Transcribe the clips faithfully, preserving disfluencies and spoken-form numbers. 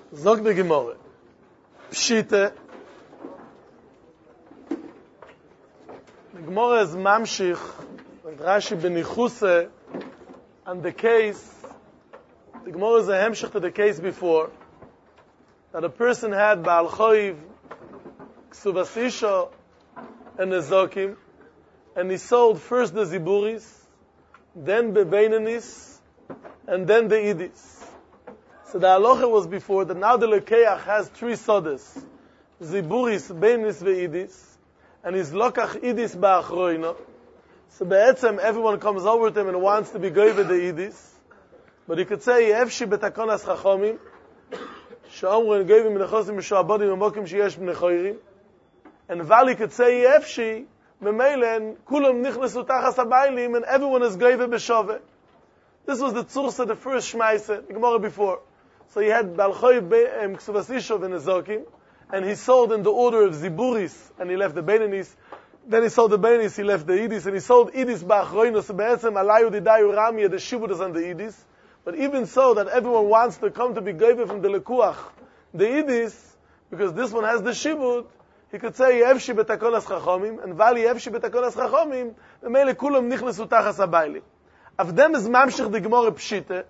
Zog de Gemore. Pshite. The Gemore is mamshich, and Rashi benichuse, and the case, the Gemore is a hemshich to the case before, that a person had Baal Choiv, Ksuvas Isha, and Nezokim, and he sold first the Ziburis, then the Beinanis, and then the Idis. So the halacha was before that now the Lekeach has three sodas, Ziburis, Beinanis, Ve'idis, and he's Lokach Idis Ba'achroino. So be'etzem, everyone comes over to him and wants to be goy with the Idis, but he could say, Yefshi betakonas chachomim, she'omru en goyvim menechosim mishoabodim memokim sheyesh menechoirim, and Vali could say, Yefshi, memelen, kulam nichnesu tachas habaylim, and everyone is goy b'shove. This was the tzursa, the first shmaise, the Gemara before. So he had Balchoy Ksuvas Isha and Nezokim, and he sold in the order of Ziburis, and he left the Beinanis. Then he sold the Beinanis, he left the Idis, and he sold Idis Ba'achroino, so be'etzem alayu didayu ramya, the Shibud is on the Idis. But even so, that everyone wants to come to be goyve from the Lekuach, the Idis, because this one has the Shibud, he could say, Yevshi betakonas chachomim, and Vali Yevshi betakonas chachomim, the Mele kulam nichnesu tachas habayli. Of them is mamshich the Gemara Pshite,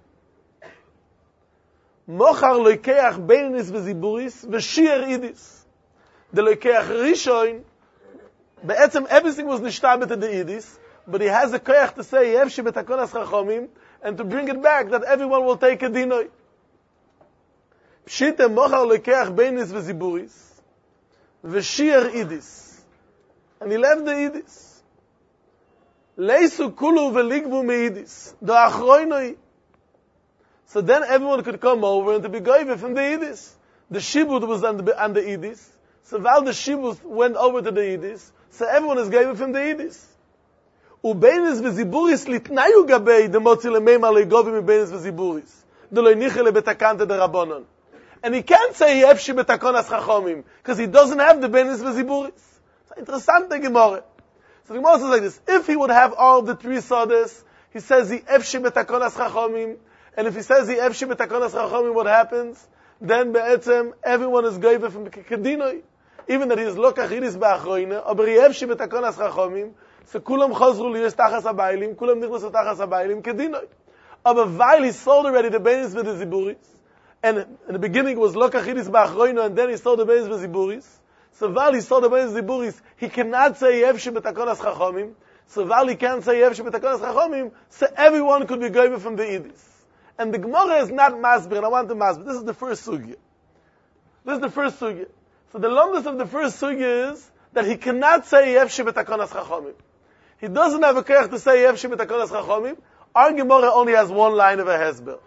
Mochar loikeach Beinanis v'Ziburis, v'shir Idis. The loikeach Rishon, be'etzem everything was nishtabet in the Idis, but he has a koyach to say, Yevshi betakonas chachomim, and to bring it back, that everyone will take a dinoi. Pshite mochar loikeach Beinanis v'Ziburis, v'shir Idis. And he left the Idis. Leisu kulu v'ligbu me'idis. The achroinoi. So then everyone could come over and to be goyve from the Idis. The Shibud was on the, on the Idis. So while the Shibud went over to the Idis, so everyone is goyve from the Idis. Ubeinis v'ziburis litnayu gabei the motzi lemeimar legovim ubeinis v'ziburis. The lo niche lebetakante de rabbonon. And he can't say yefshi betakonas chachomim, because he doesn't have the beinis v'ziburis. So interessante Gemara. So the Gemara says like this: if he would have all the three sodas, he says the efshi betakonas chachomim, and if he says the efshi betakonas chachomim, what happens? Then be'etzem everyone is goyve from kedinoi, even that he is lokach idis ba'achroina, aber efshi betakonas chachomim, so kulam chazru liyes tachas habaylim, kulam nichnasu tachas habaylim kedinoi. Aber while he sold already the beinis with the ziburis, and in the beginning it was lokach idis ba'achroina, and then he sold the beinis with ziburis. So while he saw the Beis Ziburis, he cannot say Yevshi betakonas chachomim. So while he can't say Yevshi betakonas chachomim, so everyone could be goyve from the Idis. And the Gemara is not masbir, and I want to masbir. This is the first sugya. This is the first sugya. So the longest of the first sugya is that he cannot say Yevshi betakonas chachomim. He doesn't have a koyach to say Yevshi betakonas chachomim. Our Gemara only has one line of a hesber.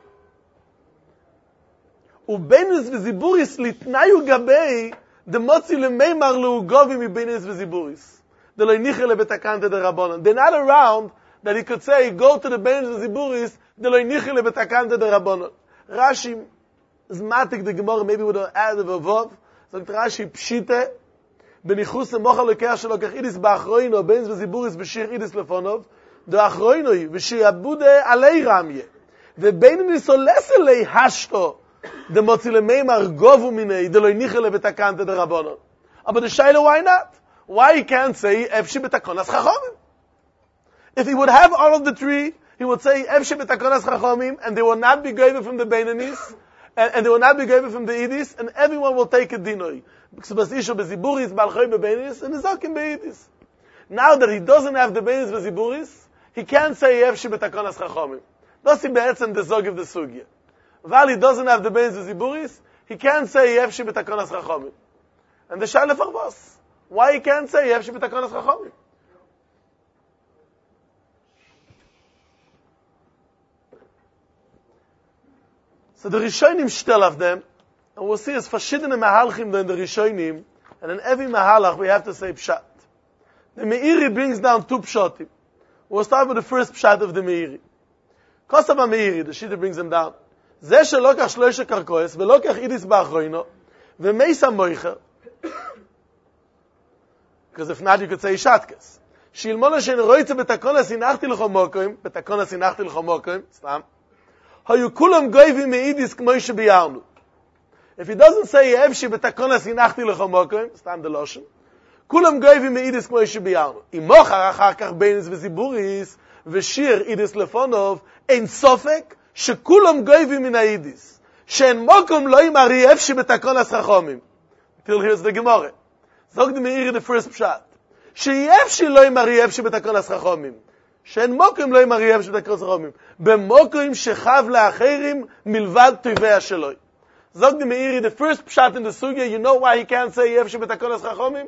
Ubeinis v'ziburis litnayu gabei the motzi lemeimar leugovim ibeinis v'ziburis. The lo niche lebetakante de rabbonon. They're not around that he could say, go to the beinis v'ziburis, the lo niche lebetakante de rabbonon. Rashi is matik the Gemara, maybe with an add of a vav. So Rashi pshite, benichus mochal lekeach shelo kach idis ba'achroino, beinis v'ziburis v'shir idis lefonov, the achroinoi v'shiabude alei ramye. The beinis olese lei hashto, the motzile meimar govu minei de lo nichele betakante de rabbonon. But the shaila, why not? Why he can't say efshi betakonas chachomim? If he would have all of the three, he would say efshi betakonas chachomim, and they will not be goyve from the beinanis, and, and they will not be goyve from the idis, and everyone will take a dinoi. Ksubas isho beziburis, balchoy bebeinanis, and nizakim beidis. Now that he doesn't have the beinis beziburis, he can't say efshi betakonas chachomim. That's the be'etzem the zog of the sugya. While he doesn't have the beinis v'ziburis, he can't say Yevshi b'takonas chachomim. And the shaila farvos, why he can't say Yevshi b'takonas chachomim? So the Rishonim shtel of them, and we'll see as verschiedene Mahalchim in the Rishonim, and in every Mahalach we have to say Pshat. The Meiri brings down two Pshatim. We'll start with the first Pshat of the Meiri. Kosav HaMeiri, the Shita brings them down. זה שלוקח שלושה קרקויס, ולוקח אידיס באחרוינו, ומייסה מויכר, because if not you could say שטקס, שילמונה שאין רויצה בתקונה סינכתי לך מוקוים, בתקונה סינכתי לך מוקוים, סתם, היו כולם גויבים מאידיס כמו שביארנו. If he doesn't say Yevshi betakonas hinachti lecha mokim, stand the lotion. Kulam goyvim meidis kmo yishu biyarnu. Imochar achar kach beinis v'ziburis v'shir idis lefonov ein sofek shekulam goyvim min haidis. She'en mokum lo imari Yevshi betakonas chachomim. Till here's the Gemara. Zog the Meiri the first pshat. She'yevshi lo imari Yevshi betakonas chachomim. She'en mokum lo imari Yevshi betakonas chachomim. B'mokum shechav la'acherim milvad tovei sheloi. Zog the Meiri the first pshat in the sugya. You know why he can't say Yevshi betakonas chachomim?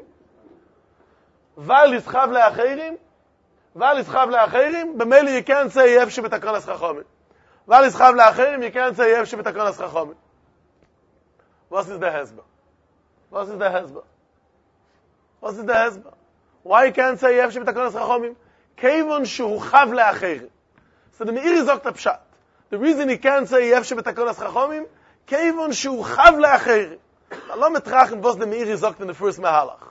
Val ischav le'acherim, Val ischav le'acherim, b'meli you can't say Yevshi b'takonas chachomim. Val ischav le'acherim, you can't say Yevshi b'takonas chachomim. What is the hezba? What is the hezba? What is the hezba? Why you can't say Yevshi b'takonas chachomim? Kevon shu chav le'acherim. So the Meiri zogt pshat. The reason he can't say Yevshi b'takonas chachomim, Kevon shu chav le'acherim. Allah metrachim was the Meiri zogt in the first mahalach.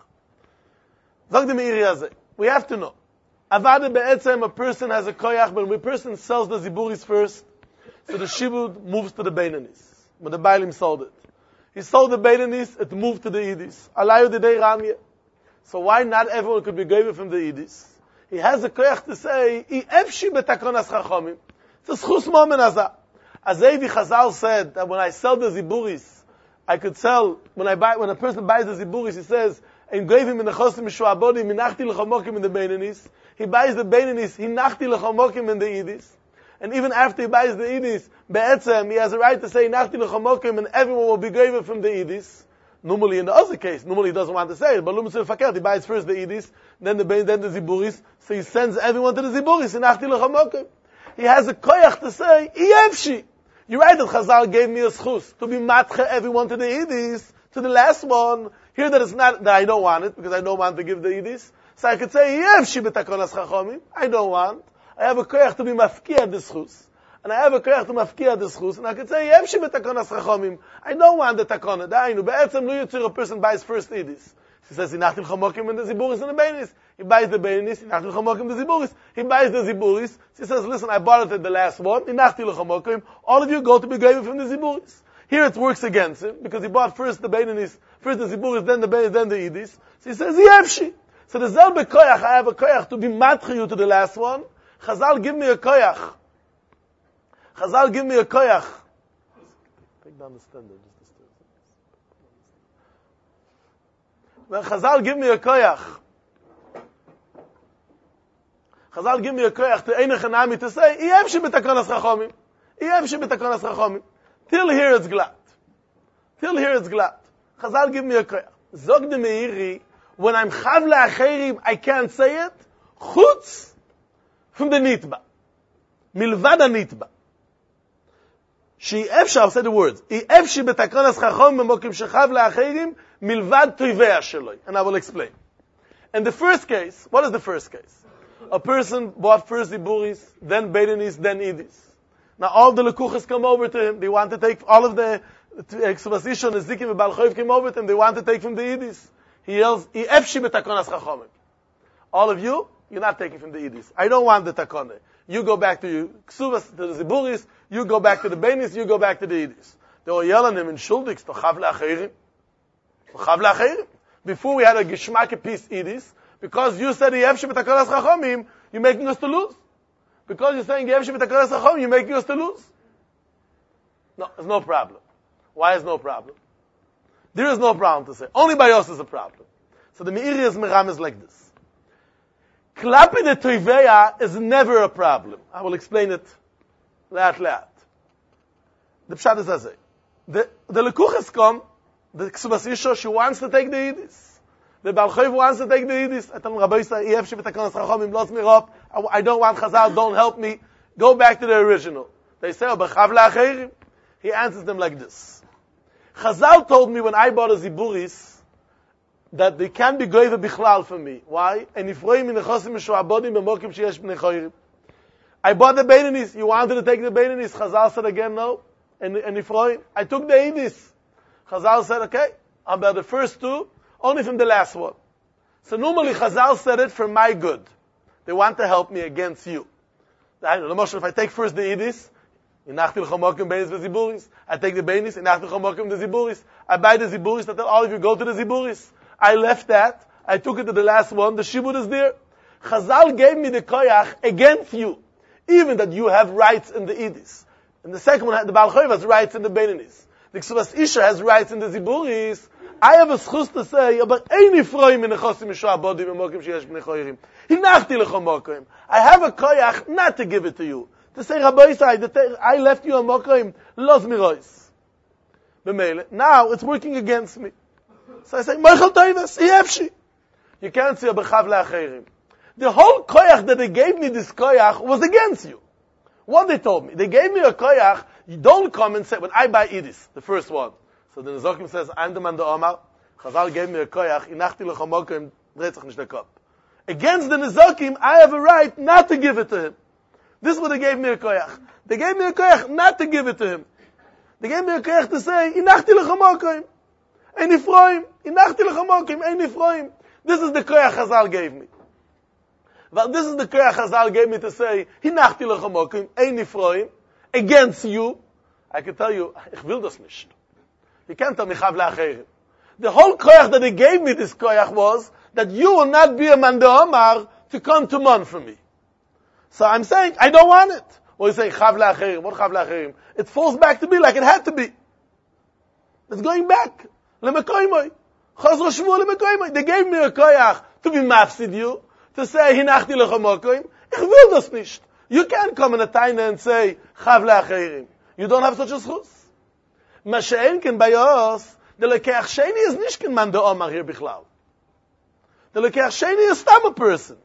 Zog the Meiri hazeh. We have to know. Avada be'etzem, a person has a koyach, but when a person sells the ziburis first, so the shibud moves to the beinanis. When the bailim sold it. He sold the beinanis, it moved to the idis. Alayu didei ramye. So why not everyone could be given from the idis? He has a koyach to say, I efshi betakonas chachomim. It's a schus moment azah. Azevi Chazal said that when I sell the ziburis, I could sell, when I buy, when a person buys the ziburis, he says, and gave him in the chosim mishuabodi, minachti lechamokim in the beinanis. He buys the beinanis, he nachti lechamokim in the idis. And even after he buys the idis, be'etzem, he has a right to say nachti lechamokim, and everyone will be given from the idis. Normally, in the other case, normally he doesn't want to say it, but lumitzul fakert, he buys first the idis, then the bein, then the ziburis, so he sends everyone to the ziburis, and nachti lechamokim. He has a koyach to say, iyevshi. You're right that Chazal gave me a schus, to be matche everyone to the idis, to the last one. Here that it's not, that I don't want it, because I don't want to give the idis. So I could say, Yevshi b'takonas chachomim. I don't want. I have a koyach to be mafkiya the schus. And I have a koyach to mafkiya the schus. And I could say, Yevshi b'takonas chachomim. I don't want the takona. Da'inu. Be'etzem lu yitzir, a person buys first idis. He says, Hinachti l'chamokim and the ziburis and the beinis. He buys the beinis, Hinachti l'chamokim the ziburis. He buys the ziburis. He says, listen, I bought it at the last one. Hinachti l'chamokim. All of you go to be given from the ziburis. Here it works against him, because he bought first the beinis, first the ziburis, then the beinis, then the idis. So he says, Yevshi. So the zel bekoyach, I have a koyach to be matchi you to the last one. Chazal, give me a koyach. Chazal, give me a koyach. Take down the standard. When Chazal, give me a koyach. Chazal, give me a koyach to einach anami to say, Yevshi b'takonas chachomim. Yevshi b'takonas chachomim. Till here it's glad. Till here it's glad. Chazal, give me a koyach. Zog de Meiri, when I'm chav le'acherim, I can't say it. Chutz from the nitba. Milvad ha-nitba. She efshi, I'll say the words. I efshi b'takonas chachom b'mokim shechav le'acherim, milvad tovei sheloi. And I will explain. In the first case, what is the first case? A person bought first ziburis, then beinanis, then idis. Now all the lekuchas come over to him. They want to take all of the exuvasishon, the zikim, and balchoiv came over to him. They want to take from the idis. He yells, "I efshi b'takonas chachomim." All of you, you're not taking from the idis. I don't want the takone. You go back to your ksuvas, to the ziburis. You go back to the beinis. You go back to the idis. They were yelling him in shuldiks to chav le'acherim. To chav le'acherim. Before we had a geshmak piece idis, because you said "I efshi b'takonas chachomim," you're making us to lose. Because you're saying "Yevshi b'takonas chachomim," you're making us to lose. No, there's no problem. Why is no problem? There is no problem to say. Only by us is a problem. So the Meiri is meram is like this. Klapi de toiveya is never a problem. I will explain it laat laat. The pshat is as The the lekuches come. The ksubas isha, she wants to take the idis. The balchoiv wants to take the idis. I tell him, Rabbi Yisrael, Yevshi b'takonas chachomim, los me up. I don't want Chazal, don't help me. Go back to the original. They say, oh, b'chav le'acherim. He answers them like this. Chazal told me when I bought a ziburis that they can be goyve bichlal for me. Why? And ifroim in the chosim mishuabodim b'mokim sheyesh b'nei choyrim. I bought the beinanis. You wanted to take the beinanis. Chazal said again, no. And, and ifroim. I took the idis. Chazal said, okay, I'm about the first two, only from the last one. So normally Chazal said it for my good. They want to help me against you. If I take first the idis, Inachti l'chamokim beinis v'ziburis. I take the beinis, inachti l'chamokim the ziburis. I buy the ziburis, I tell all of you, go to the ziburis. I left that, I took it to the last one, the shibud is there. Chazal gave me the koyach against you, even that you have rights in the idis. And the second one, the Baal Choiv has rights in the beinis. The Ksubas Isha has rights in the ziburis. I have a schus to say, but any froim in the chosim mishua bodim mokim sheyesh bnei choyrim. Hinachti l'chamokim. I have a koyach not to give it to you. To say, Rabbi Yisai, I left you a mokim, los mirois. B'meile. Now, it's working against me. So I say, Moichel Toivas, Yefshi. You can't say, B'chav le'acherim. The whole koyach that they gave me, this koyach, was against you. What they told me? They gave me a koyach, you don't come and say, when I buy Idis, the first one. So the Nezokim says, I'm the man the Omar. Chazal gave me a koyach, inachti l'chamokim, dretzach nishdakop. Against the Nezokim, I have a right not to give it to him. This is what they gave me a koyach. They gave me a koyach not to give it to him. They gave me a koyach to say, inachti l'chamokim, ein nifroim, inachti l'chamokim, ein nifroim. This is the koyach Chazal gave me. Well, this is the koyach Chazal gave me to say, hinachti l'chamokim, ein nifroim, against you. I can tell you, ich will das nicht. You can't tell me chav le'acherim. The whole koyach that they gave me, this koyach, was that you will not be a man de Omar to come to man for me. So I'm saying, I don't want it. Or you say, chav le'acherim. What chav le'acherim? It falls back to be like it had to be. It's going back. Le'mekoimoy. Chazro shvu le'mekoimoy. They gave me a koyach to be mafsid you, to say, hinachti lechamokim. Ich will das nicht. You can't come in a taina and say, chav le'acherim. You don't have such a schus. Mashe'en ken bayos, the lekeach sheni is nicht ken man de Omar here bichlal. The lekeach sheni is stam a person.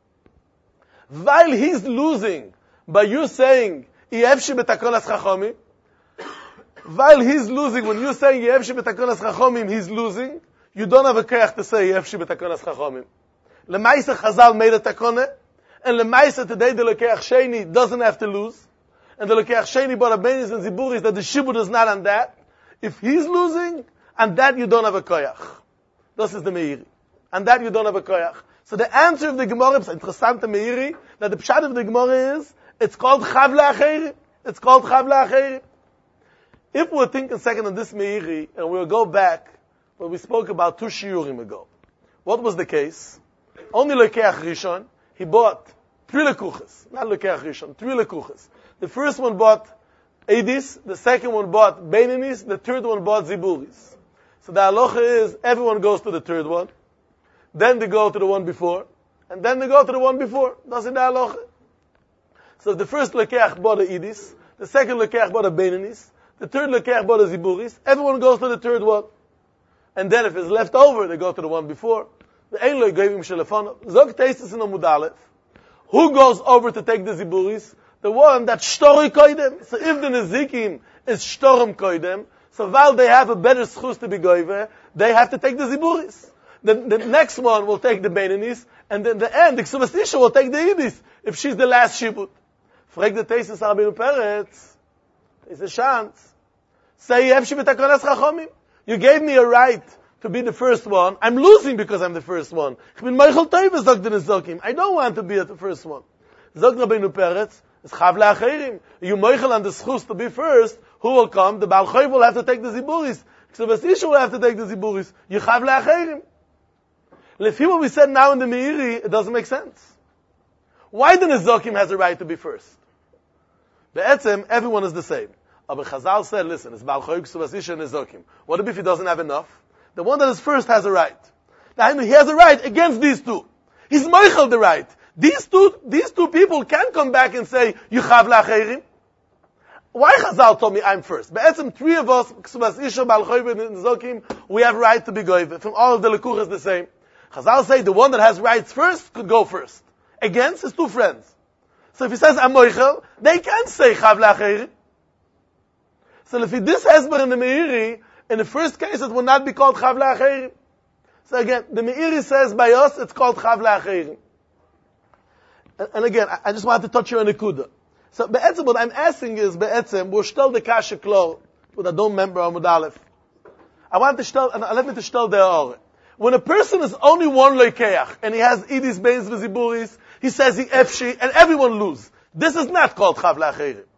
While he's losing, by you saying, Yevshi betakonas chachomim, while he's losing, when you're saying Yevshi betakonas chachomim, he's losing, you don't have a keach to say Yevshi betakonas chachomim. Lemaisa Chazal made a takone, and Lemaisa today the lekeach sheni doesn't have to lose, and the lekeach sheni bought a benis and ziburis that the shibud is not on that. If he's losing, and that you don't have a koyach. This is the Meiri. And that you don't have a koyach. So the answer of the Gemara is interessant Meiri, that the pshat of the Gemara is, it's called chav le'acherim. It's called chav le'acherim. If we're thinking second on this Meiri, and we'll go back, where we spoke about two shiurim ago. What was the case? Only lekeach rishon, he bought three lekuches. Not lekeach rishon, three lekuches. The first one bought Edis, the second one bought Beininis, the third one bought Ziburis. So the halacha is, everyone goes to the third one, then they go to the one before, and then they go to the one before. That's in the halacha. So the first lekeach bought a Edis, the second lekeach bought a Beininis, the third lekeach bought a Ziburis, everyone goes to the third one. And then if it's left over, they go to the one before. The ein lo gave him shelefon. Zog teistis in Amud Aleph. Who goes over to take the Ziburis? The one that shtori koidem. So if the Nezikim is shtorim koidem, so while they have a better schus to be goiver, they have to take the Ziburis. The, the next one will take the Beininis, and then the end, the Ksubas Isha will take the Idis, if she's the last shibut. Frag the Teisus Rabbeinu Peretz. It's a chance. Say, Yevshi b'takonas chachomim. You gave me a right to be the first one. I'm losing because I'm the first one. Ich bin Moichel Toivas, sagt the Nezokim. I don't want to be at the first one. Zog Rabbeinu Peretz, it's chav le'acherim. You moichel on the schus to be first, who will come? The Baal Choiv will have to take the Ziburis. Ksubas Isha will have to take the Ziburis. You chav le'acherim. Lefi what we said now in the Meiri, it doesn't make sense. Why the Nezokim has a right to be first? Be'etzem, everyone is the same. Aber Chazal said, listen, it's Baal Choiv, Ksubas Isha, and Nezokim. What if he doesn't have enough? The one that is first has a right. Now he has a right against these two. He's moichel the right. These two, these two people can't come back and say, you chav la'acherim. Why Chazal told me I'm first? Be'etzem, three of us, Ksubas Isha, Baal Choiv, and Nezokim, we have right to be goyve. From all of the lekuchas the same. Chazal say the one that has rights first could go first. Against his two friends. So if he says, I'm moichel, they can't say chav la'acherim. So if this hesber in the Meiri, in the first case, it will not be called chav la'acherim. So again, the Meiri says by us, it's called chav la'acherim. And, and again, I, I just want to touch you on the kuda. So be'etzem, what I'm asking is, be'etzem, we're still the kasha klo, but I don't remember Amud Aleph. I want to stel, and let me to stel the ore. When a person is only one lekeach, and he has idis, beins, v'ziburis, he says he efshi, and everyone lose. This is not called chav la'acherim.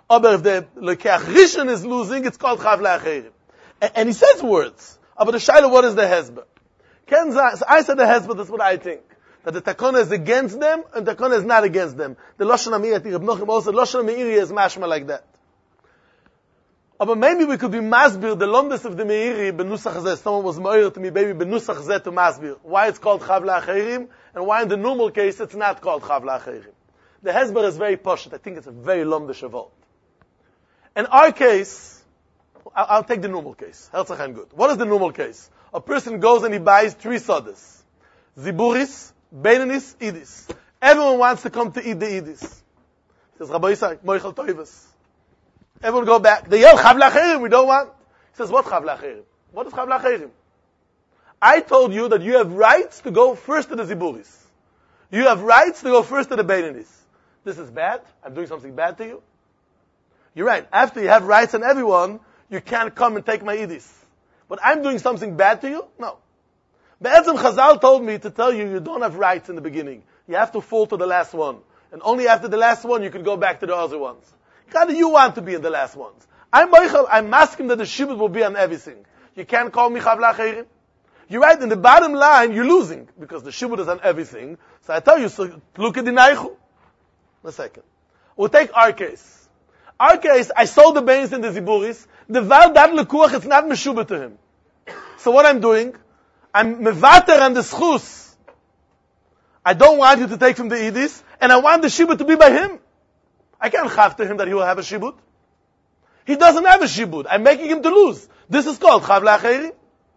Aber if the Lekeach Rishon is losing, it's called Chav Le'acherim. And, and he says words. Aber the Shaila, what is the Hezbollah? Ken so I said the Hezbollah, that's what I think. That the Takona is against them, and the Takona is not against them. The Lashon HaMeiri, I think Reb Nochim also, Lashon HaMeiri is mashma like that. But maybe we could be masbir, the lomdes of the Meiri, benusach zeh. Someone was moir to me, baby, benusach zeh to masbir. Why it's called Chav Le'acherim, and why in the normal case it's not called Chav Le'acherim. The Hezbollah is very poshut. I think it's a very lomdish avot. In our case, I'll, I'll take the normal case. Herzach and good. What is the normal case? A person goes and he buys three sodas. Ziburis, Beinanis, Idis. Everyone wants to come to eat the Idis. He says, Rabbi Yisrael, Moichel Toivus. Everyone go back. They yell, Chav Le'acherim, we don't want. He says, what Chav Le'acherim? What is Chav Le'acherim? I told you that you have rights to go first to the Ziburis. You have rights to go first to the Beinanis. This is bad? I'm doing something bad to you? You're right. After you have rights on everyone, you can't come and take my Idis. But I'm doing something bad to you? No. Be'etzem Chazal told me to tell you you don't have rights in the beginning. You have to fall to the last one. And only after the last one you can go back to the other ones. How do you want to be in the last ones? I'm I'm asking that the shibud will be on everything. You can't call me Chav Le'acherim. You're right, in the bottom line, you're losing. Because the shibud is on everything. So I tell you, so look at the Naichu. A second. We'll take our case. Our case, I sold the beans in the Ziburis. The Val Dad Lekuach, it's not Meshubah to him. So what I'm doing, I'm mevater on the schus. I don't want you to take from the Idis, and I want the shibud to be by him. I can't chav to him that he will have a shibud. He doesn't have a shibud. I'm making him to lose. This is called Chav Le'acherim.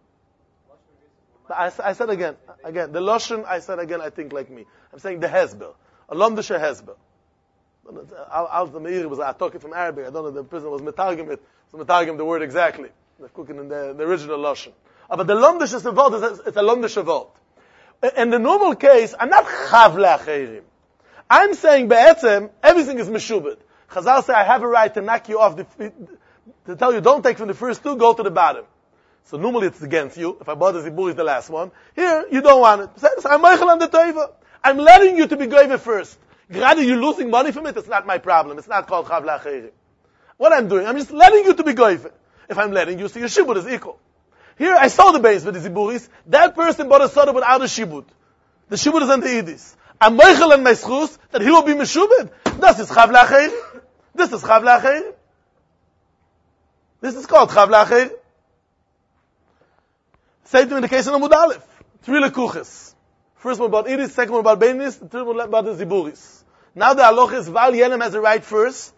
I, I said again, again, the Loshen, I said again, I think like me. I'm saying the Hezbollah. A Lomdisha Hezbollah. Al the Meiri was I talking from Arabic. I don't know the person was metargim it. Was metargim the word exactly. They're cooking in the, the original lashon. Uh, but the lomdish is involved. It's a, it's a lomdish involved. In the normal case, I'm not chav le'acherim. I'm saying be'etzem everything is meshubed. Chazal say I have a right to knock you off the to tell you don't take from the first two, go to the bottom. So normally it's against you. If I bought the zibur is the last one. Here you don't want it. So I'm meichel on the teiva. I'm letting you to be goyve first. Rather you're losing money from it, it's not my problem. It's not called Chav Le'acherim. What I'm doing, I'm just letting you to be goyve. If I'm letting you, so your shibud is equal. Here I saw the base with the ziburis. That person bought a soda without a shibud. The shibud is on the idis. I'm meichel on my schus that he will be meshubed. This is Chav Le'acherim. This is Chav Le'acherim. This is called Chav Le'acherim. Same thing in the case of Amud Aleph. Three lekuches. First one about idis, second one about beinis, the third one about the ziburis. Now the halacha is Val Yenem has a right first.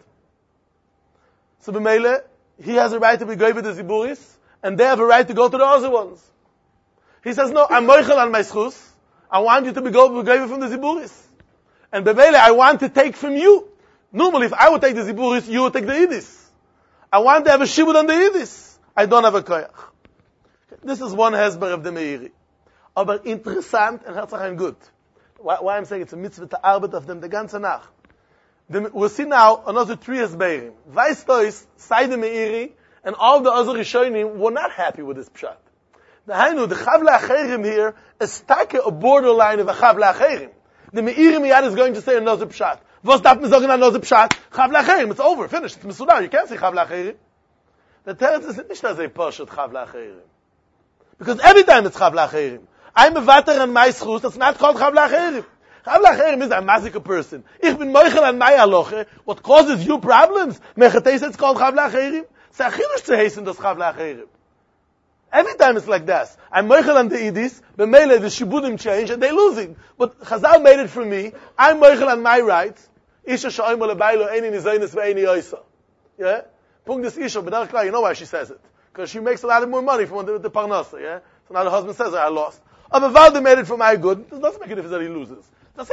So b'meile, he has a right to be goy with the ziburis, and they have a right to go to the other ones. He says, no, I'm moichel on my schus. I want you to be goy from the ziburis. And b'meile, I want to take from you. Normally, if I would take the ziburis, you would take the idis. I want to have a shibud on the idis. I don't have a koyach. This is one hezber of the Meiri. Aber interessant and herzlich good. Why, why I'm saying it's a mitzvah to arbeit of them the ganze Nacht. We'll see now another three hezberim. Weißt du is, Sai the Meiri and all the other Rishonim were not happy with this pshat. The Hainu, the Chav Le'acherim here is take a borderline of a Chav Le'acherim. The Meiri miyad is going to say another pshat. Was darf man sagen another pshat? Chav Le'acherim, it's over, finished, it's Mesudar, you can't say Chav Le'acherim. The Teretz is nicht as a pshat Chav Le'acherim. Because every time it's Chav Le'acherim. I'm a vater on my schus, that's not called Chav Le'acherim. Chav Le'acherim is a massacre person. Ich bin moichel on my halacha. What causes you problems? Mechates, it's called Chav Le'acherim. It's a chinush to hasten das Chav Le'acherim. Every time it's like this. I'm moichel on the idis, b'meile the shibudim change, and they're losing. But Chazal made it for me. I'm moichel on my rights. Isha sha'oim le'baylo eini nizoynes ve'eini yoisa. Yeah? Punkt this Isha, but you know why she says it. Because she makes a lot of more money from the, the parnasa, yeah? So now the husband says, I lost. Aber Valde made it for my good. It doesn't make a difference that he loses.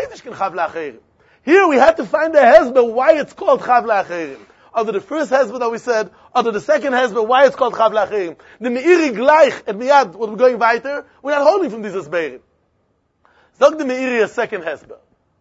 Here we had to find a hezbollah why it's called Chav Le'acherim. Under the first hezbollah that we said, under the second hezbollah why it's called Chav Le'acherim. The Meiri gleich and miyad, what we're going weiter, we're not holding from these hezbollah. Sag the Meiri a second hezbollah.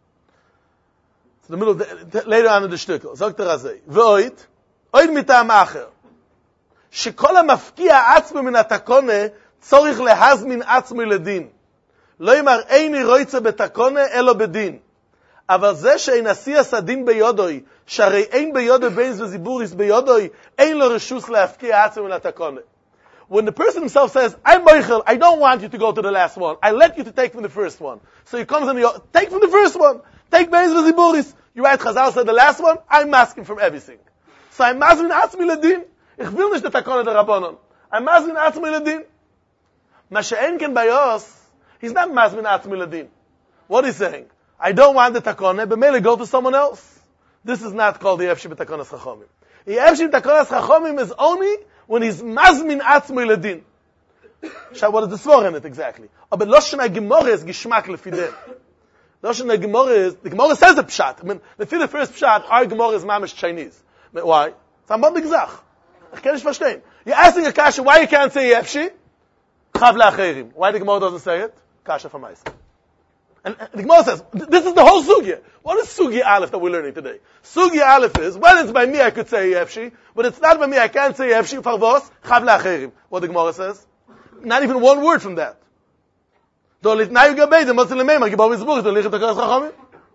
It's the middle of the, later on in the shtickle. Sag the Razei. Ve'oit, oid mitam acher. Shekol ha-mafkiya atzmo min ha-takone צורך להזמין עצמי לדין. לא יאמר איני רויצה בתקונה אלא בדין. אבל זה שאין עשייה סדין ביודוי, שהרי אין ביודוי בינס וזיבוריס ביודוי, אין לו רשוס להפקיע עצמו מן התקונה. When the person himself says, I'm Moichel, I don't want you to go to the last one. I let you to take from the first one. So he comes and he goes, take from the first one. Take Beis V'Ziburis. You right, Chazal said the last one, I'm asking from everything. So I'm asking Atzmi Ledin. Ich will nicht the Takone der Rabbanon. I'm asking Atzmi Ledin. Ma she'en ken bayos, he's not asking Atzmi Ledin. What is he saying? I don't want the Takone, but maybe go to someone else. This is not called the Efshi B'Takonas Chachomim. The Efshi B'Takonas Chachomim is only when he's mazmin atzmoi ledin. Shall what is the svor in it exactly? But Loshen HaGemorah is gishmak lefideh. Loshen HaGemorah is, the Gemorah says the pshat. I mean, the the first pshat, our Gemorah is mamish Chinese. But why? It's am gezach. Ich kann nicht verstehen. You're asking a kasha why you can't say Yefshi? Chav le'acherim. Why the Gemorah doesn't say it? Kasha for mais. And the Gemara says, this is the whole sugya. What is sugya aleph that we're learning today? Sugya aleph is, when it's by me I could say Yefshi, but it's not by me I can't say Yefshi, farvos, chav le'acherim. What the Gemara says? Not even one word from that. Do litnai gabei, the motzil lemeimar, gibor mizbuch, do lichet akaras chachamim.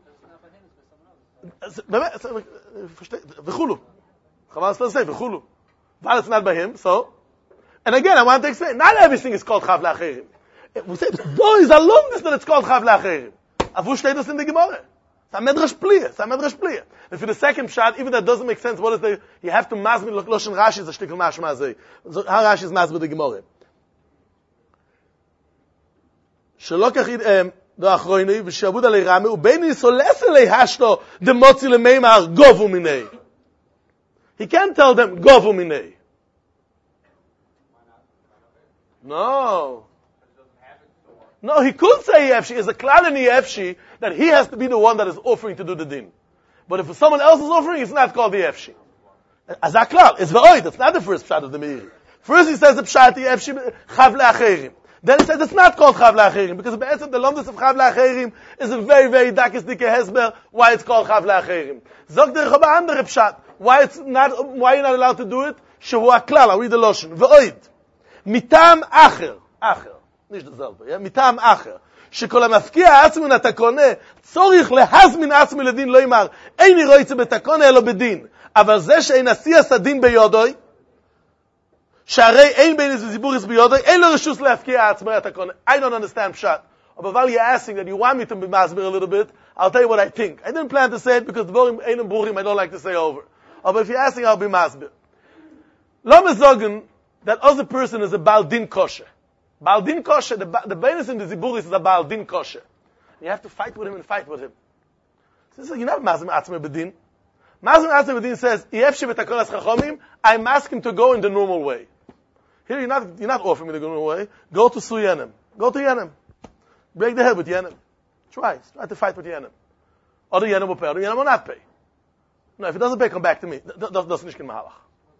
V'chulu. Chaval still say, v'chulu. But it's not by him, so. And again, I want to explain, not everything is called chav le'acherim. We say, no, is alone this that it's called Chav Le'acherim. Avu steht das in the Gemara. It's a medrash pliya. It's a medrash pliya. And for the second shot, even that doesn't make sense, what is the, you have to mazmin, Loshen Rashi is a shtickle mashma azay. How Rashi is mazmin with the Gemara. Shelo kachid, do achroini, v'shabud alei rame, ubeini soles alei hashto, de motzi lemeimar, govu minei. He can't tell them, govu minei. No. No, he could say Yefshi. Is a klal in Yefshi that he has to be the one that is offering to do the din. But if someone else is offering, it's not called the Yefshi. As a klal, it's v'oid. It's not the first pshat of the Meiri. First he says the pshat Yefshi chav le'acherim. Then he says it's not called chav le'acherim because be'etzem the lomdus of chav le'acherim is a very very dakis dike hesber why it's called chav le'acherim. Zog der chaba andere pshat why it's not why you're not allowed to do it. Shehu a klal. I read the loshen v'oid mitam acher acher. nicht dasselbe, ja? Mitam acher. שכל המפקיע עצמו נתקונה, צורך להזמין עצמו לדין לא ימר, אין ירוי צה בתקונה אלא בדין. אבל זה שאין עשי הסדין ביודוי, שהרי אין בין זיבוריס ביודוי, אין לו רשוס להפקיע עצמו נתקונה. I don't understand pshat. But while you're asking that you want me to be masbir a little bit, I'll tell you what I think. I didn't plan to say it because the borim einem burim I don't like to say over. But if you're asking, I'll be masbir. Lo me sagen that other person is a Baal Din kosher. Baal Din kosher, the, the bonus in the Ziburis is a Baal Din kosher. You have to fight with him and fight with him. So you're not Mazim Atzme Bedin. Mazim Atzme Bedin says, Yefshi b'takonas chachomim, I'm asking to go in the normal way. Here you're not, you're not offering me the normal way. Go to Su Yenem. Go to Yenem. Break the head with Yenem. Try. Try to fight with Yenem. Or the Yenem will pay, or the Yenem will not pay. No, if it doesn't pay, come back to me. Das ist nicht kein Mahalach.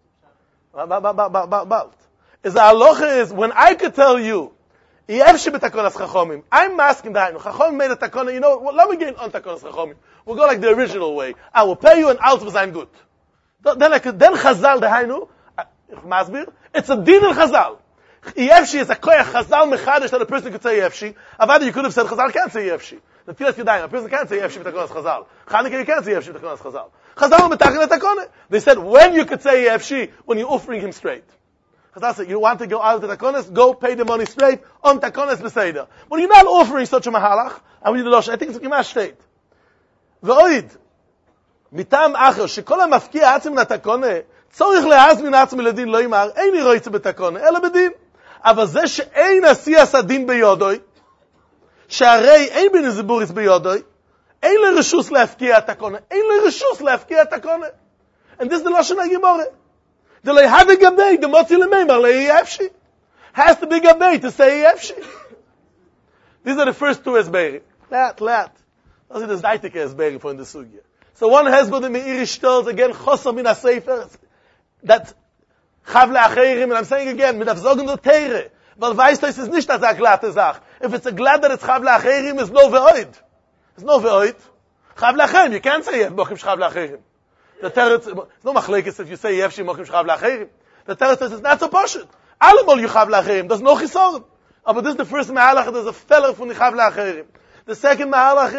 Bald. Is the halacha is, when I could tell you, Yefshi b'takonas chachomim, I'm asking the Hainu. Chachomim made a takona, you know, well, let me get on takonas chachomim. We'll go like the original way. I will pay you and alt was I'm good. Then I could, then Chazal the Hainu, Masbir, it's a din in Chazal. Yefshi is a koyach Chazal mechadish that a person could say Yefshi. Avada, you could have said Chazal can't say Yefshi. The Tilas Yadayim, a person can't say Yefshi b'takonas Chazal. Chanukah, you can't say Yefshi b'takonas Chazal. Chazal b'tachin takona. They said, when you could say Yefshi, when you're offering him straight. Chazal said, you want to go out of the takonas, go pay the money straight, on takonas b'seidah. But you're not offering such a mahalach, I read the Losh, I think it's a Kimash state. V'oid, mitam acher, shekol ha-mafkiע עצם לתקונה, צורך להזמין עצמו לדין לא ימר, אין לי רויצה בתקונה, אלא בדין. אבל זה שאין עשייה סדין ביודוי, שהרי אין בין זיבוריס ביודוי, אין לי רשוס להפקיע התקונה, אין לי רשוס להפקיע התקונה. And this is the Lashon HaGemorah. The lo have a gabay, the motzi lemeimar le Yefshi. Has to be gabay to say Yefshi. These are the first two esberim. Lat, lat. Those are the Zaytike esberim for in the Sugya. So one has got the Meiri tells again, Chosar min ha-Sefer, that Chav le'acherim, and I'm saying again, mit afzogen der Teire. Weil weißt du, es ist nicht, dass er glatte Sach. If it's a glad that it's Chav le'acherim, it's no ve'oid. It's no ve'oid. Chav le'acherim, you can't say it, Mochim Chav le'acherim. The Teretz, it's no machlekes if you say Yefshi Mochim Chav le'acherim. The Teretz says it's not so poshut. Allemal you Chav le'acherim, there's no chisorim. But this is the first mahalach, there's a feller from the Chav le'acherim. The second mahalach is,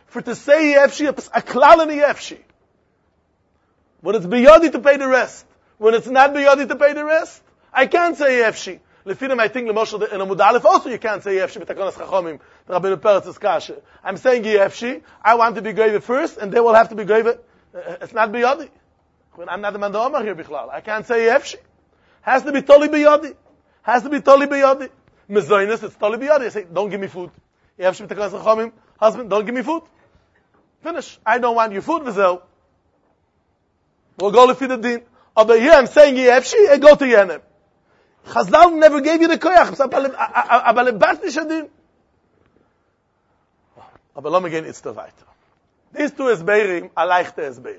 for to say Yefshi, a klal in Yefshi. When it's biyodi to pay the rest. When it's not biyodi to pay the rest, I can't say Yefshi. Lefinim, I think, Lemoshe, in a Mudalef also you can't say Yefshi, b'takonas chachomim, Rabbeinu Peretz is kasha. I'm saying Yefshi, I want to be goyve first, and they will have to be goyve. It's not biyodi. I'm not the man Omar here, bichlal. I can't say Yefshi. Has to be totally biyodi. Has to be totally biyodi. Mezoinus, it's totally biyodi. I say, don't give me food. Yefshi, b'takonas chachomim, husband, don't give me food. Finish. I don't want your food, v'zel. We'll go to the din. Over here, I'm saying Yefshi, I go to Yenem. Chazal never gave you the koyach. Aber lebat nicht adin. Aber lo me gehen jetzt weiter. These two Esbeirim are leichte Esbeirim.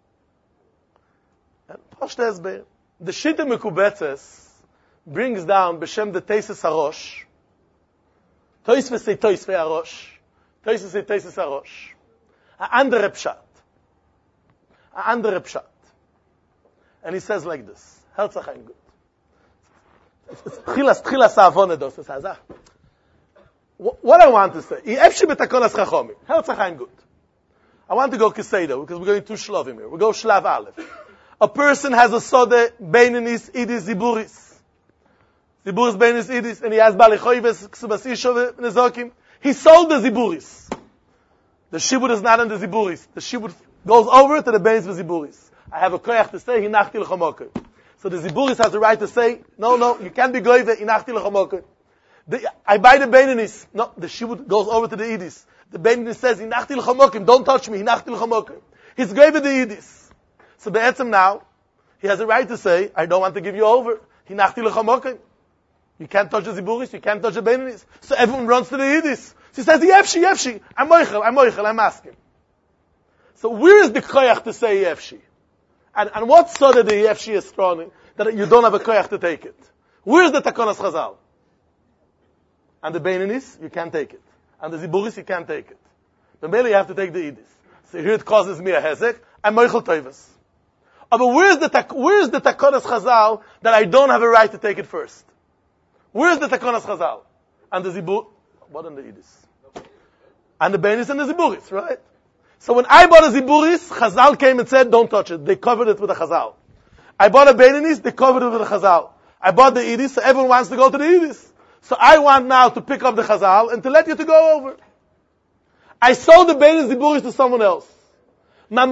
Poshte Esbeirim. The Shitte Mekubetzes brings down b'shem the Teises HaRosh. Toisve say Toisve HaRosh. Toisve say Teises HaRosh. A andere Pshat. A andere Pshat. And he says like this. Herzach ein gut. It's tchilas, tchilas ha'avone dos. It says, ah. What I want to say. Yefshi b'takonas chachomim. Herzach ein gut. I want to go Keseda, because we're going two shlovim here. We go Shlav Aleph. A person has a sode, Beininis, Idis, Ziburis. Ziburis, Beininis, Idis, and he has Balichoives, Ksubas Ishov, Nezokim. He sold the Ziburis. The Shibud is not in the Ziburis. The Shibud goes over to the Beinis Ziburis. I have a koyach to say, Hinachti l'chamokim. So the Ziburis has the right to say, no, no, you can't be goyve, Hinachti l'chamokim. I buy the Beininis. No, the Shibud goes over to the Idis. The Beininis says, Hinachti l'chamokim, don't touch me, Hinachti l'chamokim. He's goyve the Idis. So be'etzem now, he has a right to say, I don't want to give you over, Hinachti l'chamokim. You can't touch the Ziburis, you can't touch the Beininis. So everyone runs to the Idis. So he says, Yefshi, Yefshi, I'm moichel, I'm moichel, I'm asking. So where is the koyach to say Yefshi? And, and what so that the Yefshi is strong, that you don't have a koyach to take it? Where is the Takonas Chazal? And the Beininis, you can't take it. And the Ziburis, you can't take it. But mainly you have to take the Idis. So here it causes me a hezek, I'm moichel toivus. But where's the, where's the Takonas Chazal that I don't have a right to take it first? Where's the Takonas Chazal? And the Zibur, what in the Idis? And the Beininis and the Ziburis, right? So when I bought a Ziburis, Chazal came and said, don't touch it. They covered it with a Chazal. I bought a Beininis, they covered it with a Chazal. I bought the Idis, so everyone wants to go to the Idis. So I want now to pick up the Chazal and to let you to go over. I sold the Beinis Ziburis to someone else. So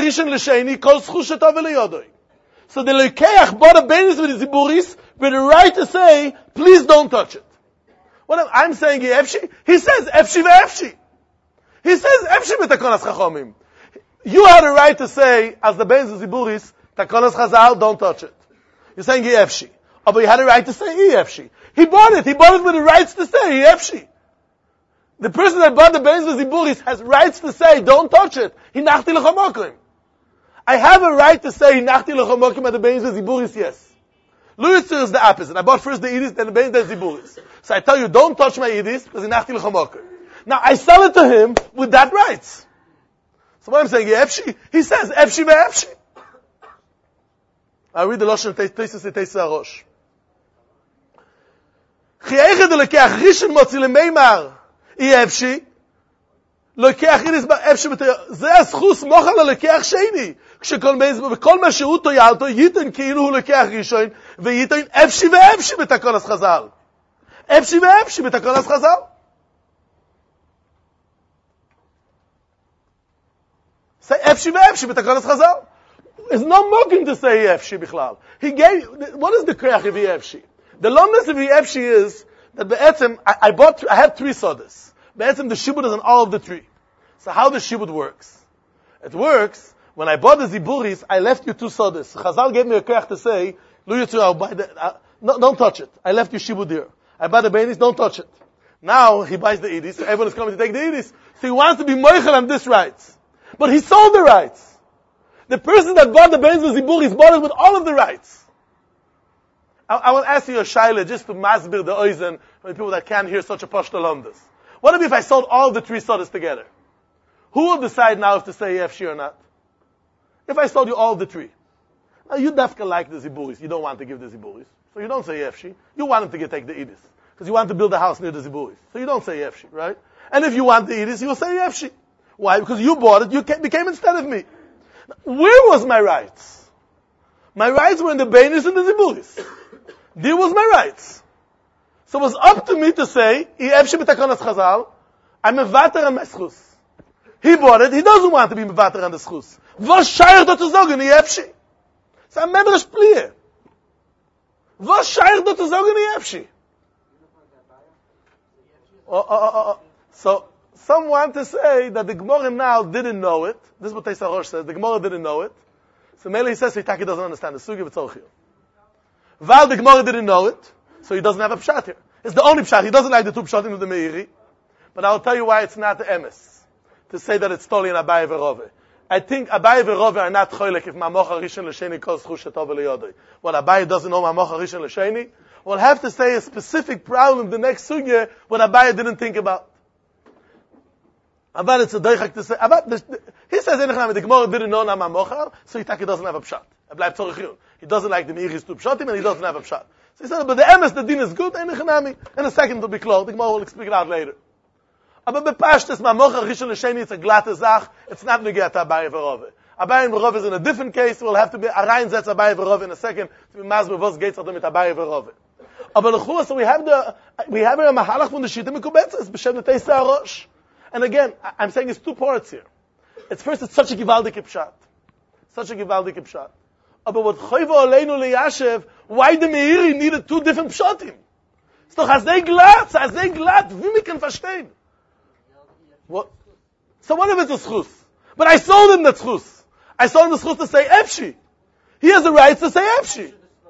the Lekeach bought a Beinis with the Ziburis with the right to say, please don't touch it. What I'm saying, Efshi, he says, Efshi ve'efshi. He says, Efshi b'takonas chachomim. You had a right to say, as the Beinis Ziburis, takonas chazal, don't touch it. You're saying Efshi. Oh, but you had a right to say Efshi. He bought it. He bought it with the rights to say Efshi. The person that bought the Beinis Ziburis has rights to say, don't touch it. Hinachti l'chamokim. I have a right to say Hinachti l'chamokim at the Beinis Ziburis, yes. Luitzer is the opposite. I bought first the Idis, then the Beinis Ziburis. So I tell you, don't touch my Idis, because Hinachti l'chamokim. Now I sell it to him with that rights. So what I'm saying, Efshi, he says, Efshi ve'efshi. I read the Lashon Teisus Teisus HaRosh. Chiyeiche de lekeach rishon motzi lemeimar, Efshi, lekeach Idis efshi b'toyal. זה הזכוס מוחל ללקח שני. כשכל מה שהוא טויאלתו, ייתן כאילו הוא לקח ראשון, וייתן אפשי ואפשי בתקונס חז"ל. אפשי ואפשי בתקונס חז"ל. Say Efshi ve'Efshi b'takonas Chazal. There's no mocking to say Efshi bichlal. He gave, what is the koyach of Efshi? The longest of Efshi is that be'etzem, I, I bought, I had three sodas. Be'etzem, the shibud is on all of the three. So how the shibud works? It works, when I bought the Ziburis, I left you two sodas. Chazal gave me a koyach to say, Lu Yitzu, I'll buy the, uh, no, don't touch it. I left you shibud here. I bought the Beinis, don't touch it. Now, he buys the Idis, so everyone is coming to take the Idis. So he wants to be moichel on this rights. But he sold the rights. The person that bought the Beinis Ziburis bought it with all of the rights. I, I will ask you a shaila just to masbir the oizen for the people that can't hear such a pashto lomdas. What if I sold all the three sodas together? Who will decide now if to say Efshi or not? If I sold you all the three. Now you dafka like the Ziburis. You don't want to give the Ziburis. So you don't say Efshi. You want him to get, take the Idis. Because you want to build a house near the Ziburis. So you don't say Efshi, right? And if you want the Idis, you will say Efshi. Why? Because you bought it, you became instead of me. Where was my rights? My rights were in the Beinis and the Ziburis. There was my rights. So it was up to me to say, I'm a vater on my schus. He bought it, he doesn't want to be a vater on the schus. Was scheich dort zu sagen, ich efschi? Es ist ein Medrisch Plie. Was scheich dort zu sagen, ich efschi? Oh, oh, oh, oh. So, some want to say that the Gemara now didn't know it. This is what Teisa Rosh says. The Gemara didn't know it. So Mele he says, Hitaki doesn't understand the Sugi B'Tzorchio. While the Gemara didn't know it, so he doesn't have a pshat here. It's the only pshat. He doesn't like the two pshatim of the Meiri. But I'll tell you why it's not the emes. To say that it's totally in Abaye Verove. I think Abaye Verove are not choylek if Mamoch HaRishon L'Sheni calls Chush Shetov L'Yodoi. What Abaye doesn't know Mamoch HaRishon L'Sheni, we'll have to say a specific problem the next sugya what Abaye didn't think about. About it's a doichak to say, about the, he says the Gemara didn't know Nama Mochar, so he doesn't have a pshat. He doesn't like the Meiris to pshatim, and he doesn't have a pshat. So he said, but the emes, the din is good, and in a second it'll be closed. The Gemara will explain it out later. But bepashtes Mamochar Rishon L'Sheni, it's a glatte zach, it's not negiat Abaye Verove. Abaye Verove is in a different case, we'll have to be, Arayin Zetz Abaye Verove in a second, to be mazbe vos gates of them with Abaye Verove. Aber l'chua, so we have the, we have a mahalach from the Shita Mekubetzes, b'shem the Teisa Rosh. And again, I'm saying it's two parts here. It's first, it's such a givaldik pshat. Such a givaldik pshat. But what choyva oleinu liyashev, why the Meiri needed two different pshatim? It's doch as they glatt, as they glatt, wie we can verstehen. What? So what if it's a schus? But I sold him that schus. I sold him the schus to say Efshi. He has the right to say Efshi.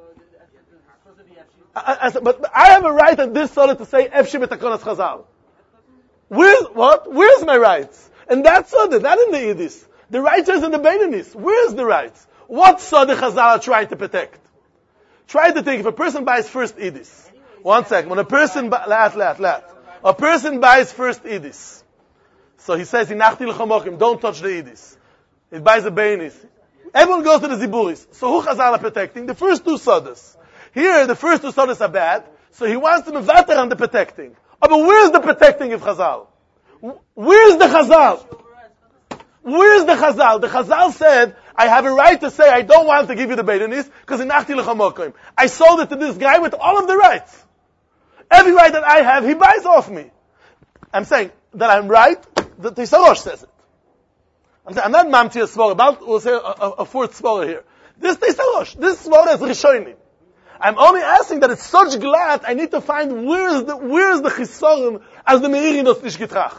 I, I, but I have a right on this solar to say Efshi b'takonas Chazal. Where's, what? Where's my rights? And that's Sodeh, not in the Yiddish. The rights is in the Beinanis. Where's the rights? What Sodeh Chazal are trying to protect? Try to think, if a person buys first Yiddish. One second. When a person, bu- lat, lat, lat. A person buys first Yiddish. So he says, Hinachti l'chomokim, don't touch the Yiddish. He buys a Beinis. Everyone goes to the Ziburis. So who Chazal are protecting? The first two Sodehs. Here, the first two Sodehs are bad. So he wants to mevater on the protecting. Oh, but where's the protecting of Chazal? Where's the Chazal? Where's the Chazal? The Chazal said, I have a right to say I don't want to give you the Beidanis because Hinachti l'chomokim. I sold it to this guy with all of the rights. Every right that I have, he buys off me. I'm saying that I'm right. The Teisa Rosh says it. I'm, saying, I'm not mamti a svara. About we'll say a, a, a fourth svara here. This Teisa Rosh. This svara is Rishonim. I'm only asking that it's such glad, I need to find where is the, where is the chisorim as the Meiri does nicht getracht.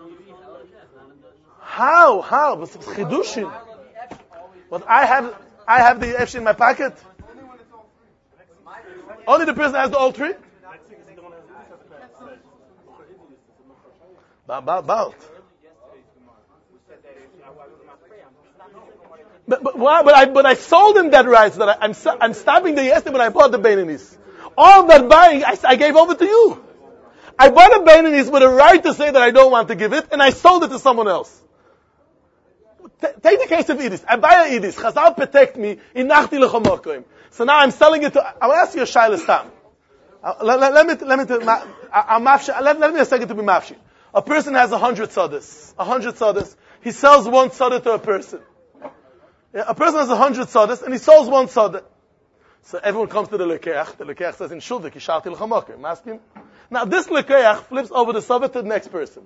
How? How? But it's chidushim. But I have, I have the Efshi in my pocket. Only the person has the all three? About, about. But, but, why, but, I, but I sold him that right, so that I, I'm, I'm stopping the yesterday when I bought the Beinanis. All that buying, I, I gave over to you. I bought a Beinanis with a right to say that I don't want to give it, and I sold it to someone else. T- take the case of Idis. I buy a Idis. Chazal protect me. Inachti l'chomokim. So now I'm selling it to, I will ask you a shayla stam. Uh, let, let, let me, let me, ma, uh, mafshi, let, let me a second to be mafshi. A person has a hundred sodas. A hundred sodas. He sells one soda to a person. Yeah, a person has a hundred sodas, and he sells one soda. So everyone comes to the lekeach. The lekeach says, in shulvik, yisharti l'chamokim. Maskim? Now this lekeach flips over the soda to the next person.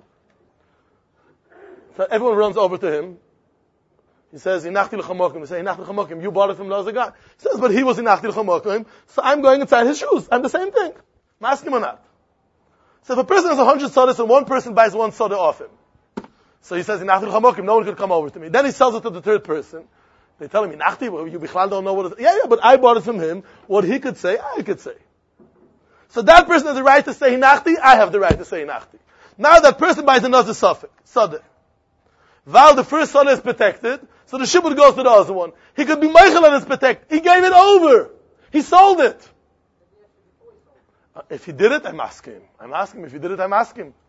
So everyone runs over to him. He says, inachti l'chamokim. He says, inachti l'chamokim. You bought it from the other guy. He says, but he was inachti l'chamokim, so I'm going inside his shoes. I'm the same thing. Maskim or not? So if a person has a hundred sodas and one person buys one soda off him, so he says, inachti l'chamokim, no one could come over to me. Then he sells it to the third person. They tell him, Inachti, well, you bichlal don't know what it is. Yeah, yeah, but I bought it from him. What he could say, I could say. So that person has the right to say Inachti, I have the right to say Inachti. Now that person buys another suffix, Sadeh. While the first Sadeh is protected, so the shibud goes to the other one. He could be Meichel and it's protected. He gave it over. He sold it. Uh, if he did it, I'm asking him. I'm asking him. If he did it, I'm asking him.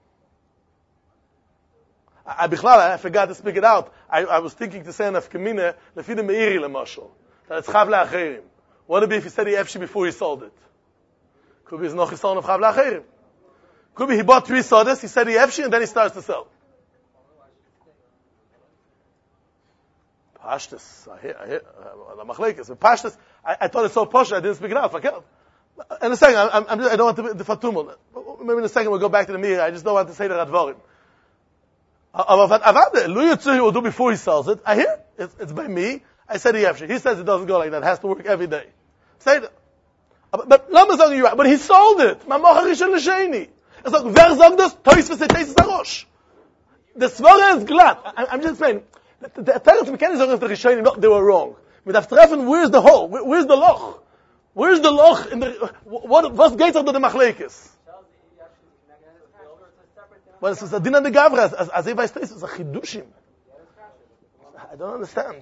I, I, I forgot to speak it out. I, I was thinking to say enough kamine lefi the meiri lemashal that it's chav leacherim. What would it be if he said he efshi before he sold it? Could be it's noch hisol of chav leacherim. Could be he bought three sodas, he said he efshi, and then he starts to sell. Pashtus. I hear, I hear, uh, the machlekes. Pashtus, I, I thought it's so posh, I didn't speak it out. Fuck it. In a second, I'm, I'm, I don't want to be the fatumul. Maybe in a second we'll go back to the mirror. I just don't want to say the radvorim. But Avada, Lu Yitzuri will do before he sells it. I hear it's, it's by me. I said he He says it doesn't go like that. It has to work every day. Say that. But Lama sagen you right. But he sold it. Ma mocha rishon l'sheni. It's like, wer sagt das? Tois v'sei teis arosh. The svara is glad. I'm just saying. The Teretz mechanics of the Rishonim, no, they were wrong. With Aftreffen, where's the hole? Where, where's the loch? Where's the loch in the, what, what's gates of the Machlekes? Well, it's a din of the Gavra, as, as if I say, it's a chidushim. I don't understand.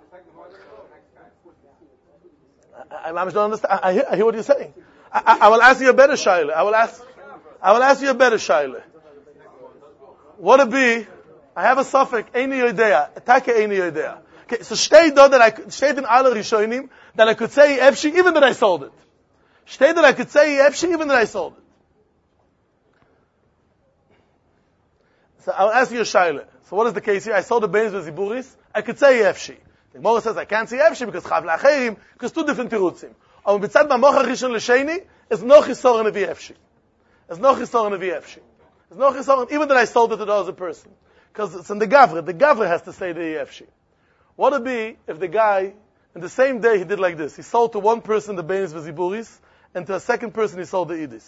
I, I, I don't understand. I, I, hear, I hear what you're saying. I, I, I will ask you a better shaila. I will ask, I will ask you a better shaila. What it be? I have a suffix, Eini Yodea, Atake Eini Yodea. Okay, so steht da that I, steht in alle Rishonim, that I could say Efshi even that I sold it. Steht that I could say Efshi even that I sold it. So I'll ask you a shaila. So what is the case here? I sold the Beins with Ziburis, I could say Efshi. The Gemara says I can't say Efshi because Chav La'acherim, because two different tirutzim. Aber bitzad Mamocha Rishon L'Sheni, is no Chisoron of Efshi. Is no Chisoron of Efshi. Is no Chisoron, even that I sold it to the other person. Because it's in the Gavra. The Gavra has to say the Efshi. What would it be if the guy, in the same day he did like this? He sold to one person the Beinis V'Ziburis, and to a second person he sold the Idis.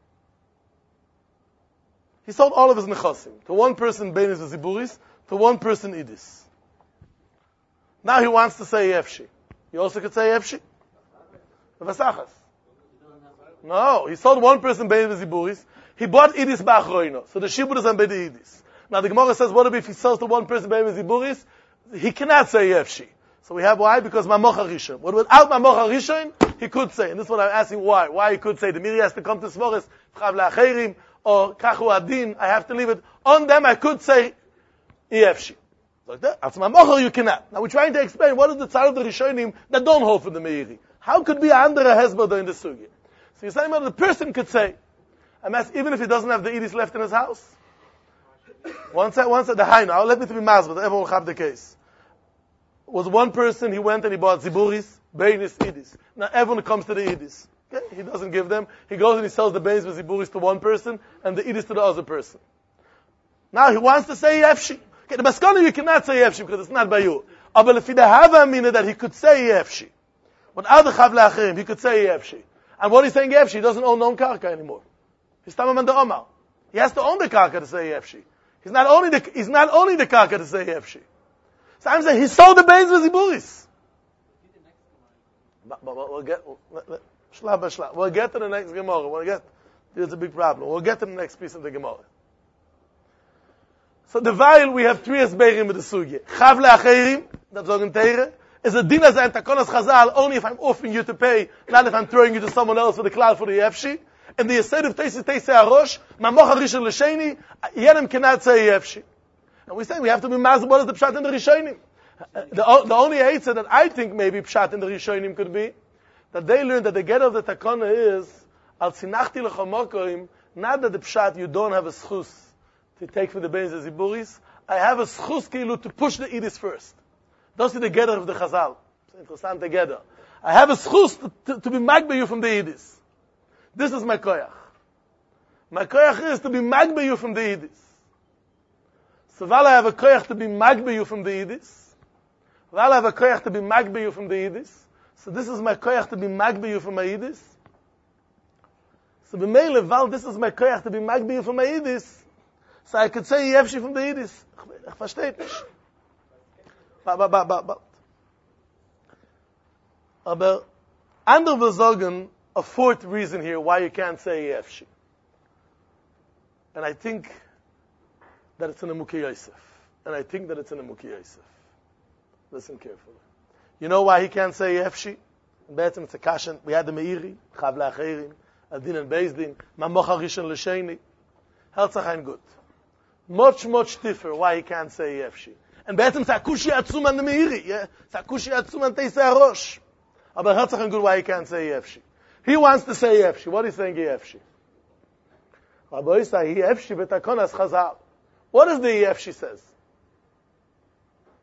He sold all of his Nechosim. To one person Beinis V'Ziburis, to one person Idis. Now he wants to say Efshi. He also could say Efshi. Vasachas. No, he sold one person Beinis V'Ziburis. He bought Idis Ba'achroino. So the Shibud is on by the Idis. Now the Gemara says, what if he sells to one person Beinis V'Ziburis? He cannot say Efshi. So we have why? Because Mamocha Rishon. But without Mamocha Rishon, he could say. And this is what I'm asking why. Why he could say. The Miri has to come to Svoris, Chav La'acherim, or Kachu Adin. I have to leave it. On them I could say Efshi. Like that. As Mamocha you cannot. Now we're trying to explain what is the tzad of the Rishonim that don't hold for the Meiri. How could be a andere Hezbollah in the Sugi? So you're saying that the person could say, I'm asking, even if he doesn't have the Idis left in his house. Once at, once at the high now, let me to be mazbah, everyone will have the case. Was one person, he went and he bought Ziburis, Beinis, Idis. Now everyone comes to the Idis. Okay? He doesn't give them. He goes and he sells the Beinis with Ziburis to one person and the Idis to the other person. Now he wants to say Efshi. Okay, the Baskana you cannot say Efshi because it's not by you. But if he have a meaning that he could say Efshi. Without the Chav La'acherim, he could say Efshi. And what he's saying Efshi, he doesn't own non karka anymore. He's Tamam and the Omar. He has to own the karka to say Efshi. He's not only the, he's not only the karka to say Efshi. So I'm saying he sold the Beins with Ziburis. But, but, but we'll get, shlab shlab. We'll get to the next Gemara. We'll get, there's a big problem. We'll get to the next piece of the Gemara. So the while we have three asberim with the sugi. Chav le'acherim, that's sagen Teire, is a din as ein takonas chazal, only if I'm offering you to pay, not if I'm throwing you to someone else for the cloud for the Efshi. And the Yesed of Teis is Teis Arosh, Mamocha Rishon L'Sheni, Yenem cannot say Efshi. And we say we have to be mazal, what is the Pshat in the Rishonim? The, the only answer that I think maybe Pshat in the Rishonim could be, that they learned that the get of the Takana is, Al Tzinachti L'Chomokoim, not that the Pshat you don't have a schus to take for the Beins of Ziburis, I have a schus kilu to push the Idis first. Those are the gather of the Chazal. It's interesting together. I have a schus to, to, to be magbe you from the Idis. This is my koyach. My koyach is to be magbe you from the Idis. So while I have a koyach to be magbe you from the Idis, while I have a koyach to be magbe you from the Idis, so this is my koyach to be magbe you from my Idis. So b'meile, while this is my koyach to be magbe you from my Idis, so I could say Efshi from the Idis. Ich verstehe nicht. But, but, but, but, but. Aber andere will sagen, a fourth reason here why you can't say Efshi. And I think that it's in a Muki Yosef. And I think that it's in a Muki Yosef. Listen carefully. You know why he can't say Efshi? Be'etzem it's a kashan. We had the Meiri, Chav La'acherim, Adin and Bezdin, Mamocha Rishon L'Sheni. Herzach good. Much, much stiffer why he can't say Efshi. And be'etzem it's a kushi atzum on the Meiri. Yeah? It's a kushi atzum on Teis Arosh. Aber herzach good why he can't say Efshi. He wants to say Efshi. What is saying Efshi? Rabbi Yisai, Efshi v'takonas chazal. What does the Efshi says?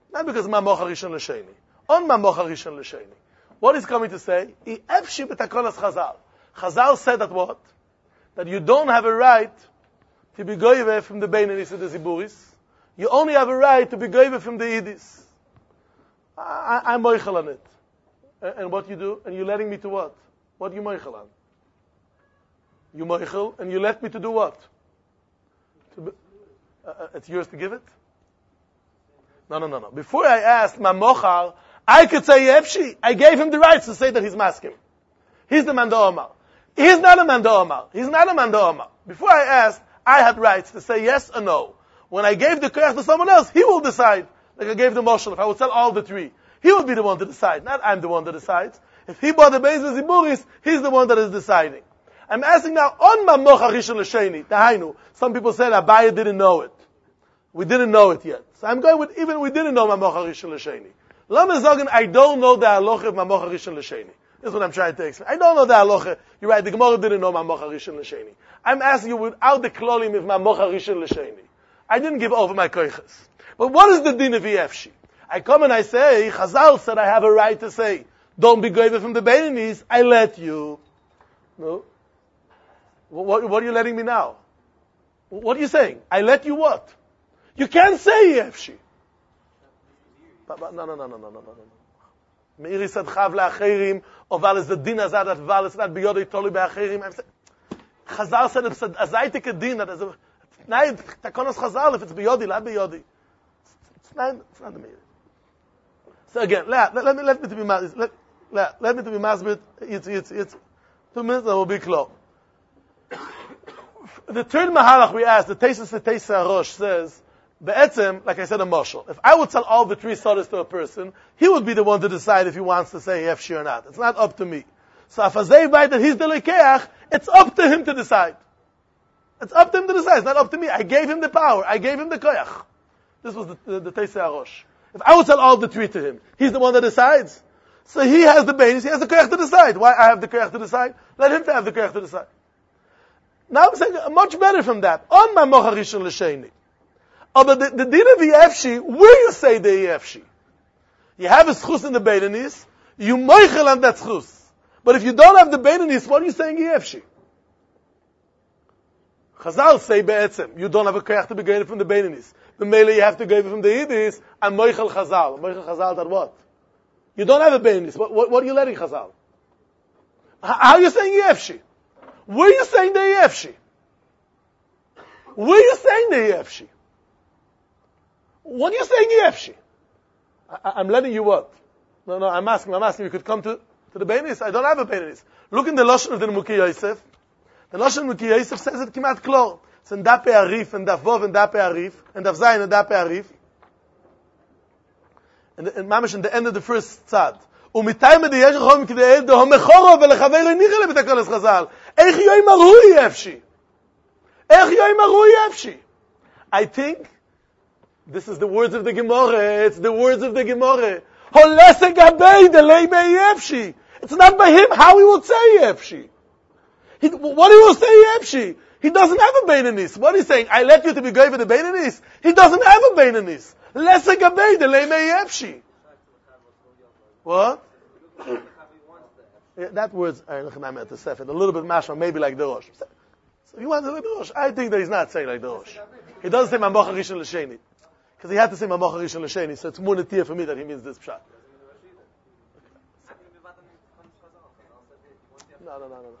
Not because Mamoch Harishon L'Sheni. On Mamoch Harishon L'Sheni. What is coming to say? I efshi b'takonas Chazal. Chazal said that what? That you don't have a right to be goyve from the Beinanis and the Ziburis. You only have a right to be goyve from the Yidis. I, I'm moichel on it. And, and what you do? And you're letting me to what? What you moichel on? You moichel, and you let me to do what? To be, uh, it's yours to give it? No, no, no, no. Before I asked Mamochar, I could say Yefshi. I gave him the rights to say that he's masking. He's the Manda Omar. He's not a Manda Omar. He's not a Manda Omar. Before I asked, I had rights to say yes or no. When I gave the koyach to someone else, he will decide. Like I gave the Moshel, if I would sell all the three, he would be the one to decide. Not I'm the one that decides. If he bought the Beis Ziburis, he's the one that is deciding. I'm asking now, on Mamoch Harishon L'Sheni, Tahainu. Some people said Abaya didn't know it. We didn't know it yet. So I'm going with, even we didn't know Mamoch Harishon L'Sheni. Lama Zogan, I don't know the halacha of Mamoch Harishon L'Sheni. This is what I'm trying to explain. I don't know the halacha. You're right, the Gemara didn't know Mamoch Harishon L'Sheni. I'm asking you without the klolim of Mamoch Harishon L'Sheni. I didn't give over my koiches. But what is the din of Yefshi? I come and I say, Chazal said I have a right to say, don't be goyve from the Beinanis, I let you. No? What, what are you letting me now? What are you saying? I let you what? You can't say Yefshi. But, but, no, no, no, no, no, no, no. Meiri said, Chav la'achirim, or Val is the din azad, that Val is not biyodei toli ba'achirim. I'm saying, Chazal said, it's a zaytik a din, that is a, Nein, takonos Chazal, if it's biyodi, not biyodi. It's not, it's not the Meiri. So again, let, let, let me, let me to be mas, let, let, let me to be masbit, it's, it's, it's, two minutes and we'll be close. The third mahalach we asked, the Tesis the Tesis Arosh says, Be'etzem, like I said, a marshal. If I would sell all the three sodas to a person, he would be the one to decide if he wants to say Yefshi or not. It's not up to me. So if Azay by that he's the lekeach, it's up to him to decide. It's up to him to decide. It's not up to me. I gave him the power. I gave him the koyach. This was the, the, the Tesis Arosh. If I would sell all the three to him, he's the one that decides. So he has the banis, he has the koyach to decide. Why I have the koyach to decide? Let him to have the koyach to decide. Now I'm saying much better from that. On my Mamoch Harishon L'Sheni. Oh, but the, the din of the Yefshi, where you say the Yefshi? You have a schus in the Beinanis, you moichel on that schus. But if you don't have the Beinanis, what are you saying Yefshi? Chazal say be'etzem, you don't have a koyach to be gained from the Beinanis. The mele you have to gain from the Yidis, and moichel Chazal. Moichel Chazal that what? You don't have a Beinanis. What, what, what are you letting Chazal? How, how are you saying Yefshi? Where are you saying the Yefshi? Where are you saying the Yefshi? What are you saying Yefshi? I, I'm letting you what? No, no, I'm asking, I'm asking, you could come to, to the Beinanis. I don't have a Beinanis. Look in the Lashon of the Nemuki Yosef. The Lashon of Nemuki Yosef says it kimat klor. It's in Dape Arif, and Daf Vov, and Dape Arif, and Daf Zayin, and Dape Arif. And, and Mamish, in the end of the first tzad. ומתיים מדייש חום כדי דו מחורו ולחבר ניחא לבתקונס חז"ל. איך יאמרו יפשי? איך יאמרו יפשי? I think this is the words of the Gemara. It's the words of the Gemara. Holese gabei delay bei yefshi. It's not by him how he would say yefshi. He, what he will say yefshi? He doesn't have a Beinanis. What he's saying? I let you to be going for the Beinanis. He doesn't have a Beinanis. Lese gabei delay bei yefshi. What? Yeah, that word's a little bit mashma, maybe like the Rosh. So he wants to like the Rosh. I think that he's not saying like the Rosh. He doesn't say Mamoch Harishon L'Sheni. Because he had to say Mamoch Harishon L'Sheni, so it's more netir for me that he means this pshat. No, no, no, no.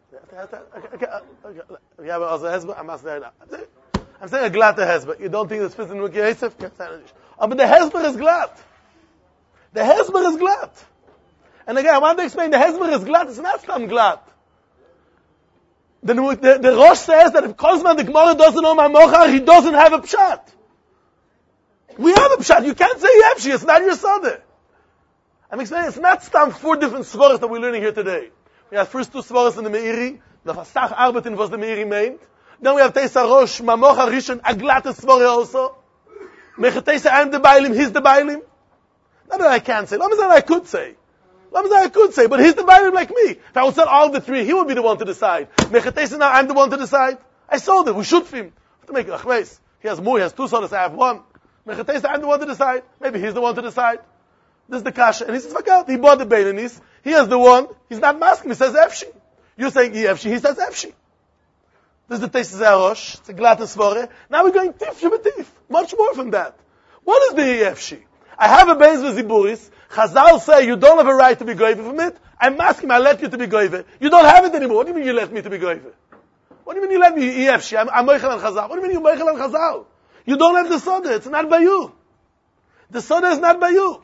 Yeah, but also Hezbollah, I'm not saying that. I'm saying a glatte Hezbollah. You don't think this fits in Nemuki Yosef? Oh, but the Hezbollah is glatt. The Hezbollah is glatt. And again, I want to explain, the Hezbollah is glatt, it's not some glatt. The, the, the Rosh says that if Kozman the Gemara doesn't know Mamochar, he doesn't have a pshat. We have a pshat. You can't say Yefshi, it's not your Sadeh. I'm explaining, it's not stam four different svaras that we're learning here today. We have first two svaras in the Meiri, the Fasach Arbetin was the Meiri meant. Then we have Teisa Rosh, Mamochar Rishon, a glatt svara also. Mechatesa, I'm the Bailim, he's the Bailim. Not that I can't say. Let me say I could say. Let me say I could say, but he's the Bailim like me. If I would sell all the three, he would be the one to decide. Mechatesa, now I'm the one to decide. I sold it. We should film. To make it achleis. He has more. He has two sodas. I have one. Mechatesa, I'm the one to decide. Maybe he's the one to decide. This is the kasha. And he says, fuck out. He bought the Beinanis. He has the one. He's not masking. He says Efshi. You're saying Efshi. He says Efshi. This is the Tesis Arosh. It's a glatt svore. Now we're going tif shebetif. Much more from that. What is the Efshi? I have a Beis V'Ziburis. Chazal say you don't have a right to be goyve from it. I'm asking, I let you to be goyve. You don't have it anymore. What do you mean you let me to be goyve? What do you mean you let me Efshi? I'm, I'm Moichel and Chazal. What do you mean you Moichel and Chazal? You don't have the Soda. It's not by you. The Soda is not by you.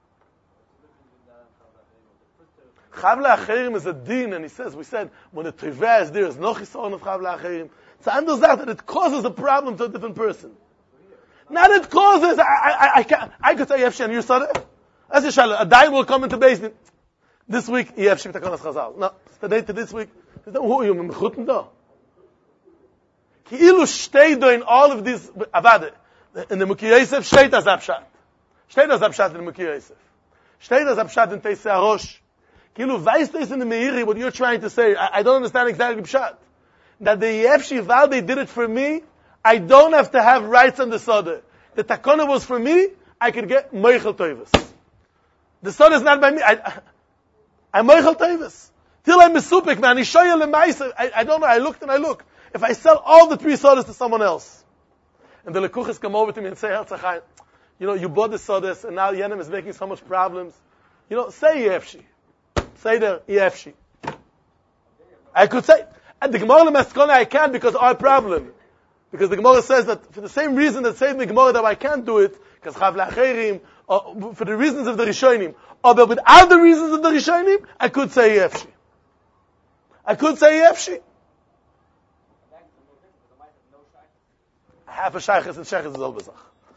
Chavla Acherim is a din, and he says, we said, when the Tivah is there, is no chisaron of Chavla Acherim. It's under that it causes a problem to a different person. Not it causes, I, I, I, can't, I could say Efshi and you saw it. As you shall, a dime will come into basement. This week, Efshi B'Takonas Chazal. No, it's the day to this week. Who are you, Mechuten do? Ki ilu shtei do in all of these, avade. In the Muki Yosef, shtei das Abshat. Shtei das Abshat in the Muki Yosef. Shtei das Abshat in Teisei Arosh. Kilu, weißt du in the Meiri what you're trying to say? I, I don't understand exactly Pshat. That the Yefshi Val, they did it for me, I don't have to have rights on the Soda. The Takona was for me, I could get Moichel Toivus. The Soda is not by me. I, I'm Moichel Toivus. Till I'm Mesupik, man. Ishoya Lemaisa. I, I don't know. I looked and I looked. If I sell all the three sodas to someone else, and the Lekuchas come over to me and say, Herzachai, you know, you bought the sodas, and now Yenem is making so much problems. You know, say Yefshi. Say there, Yefshi. I could say, at the Gemara Maskona I can't because our problem. Because the Gemara says that for the same reason that says in the Gemara that I can't do it, because Chavla Acherim, or for the reasons of the Rishonim, or but without the reasons of the Rishonim, I could say Yefshi. I could say Yefshi. Half a shaykhis and shaykhis is overzach.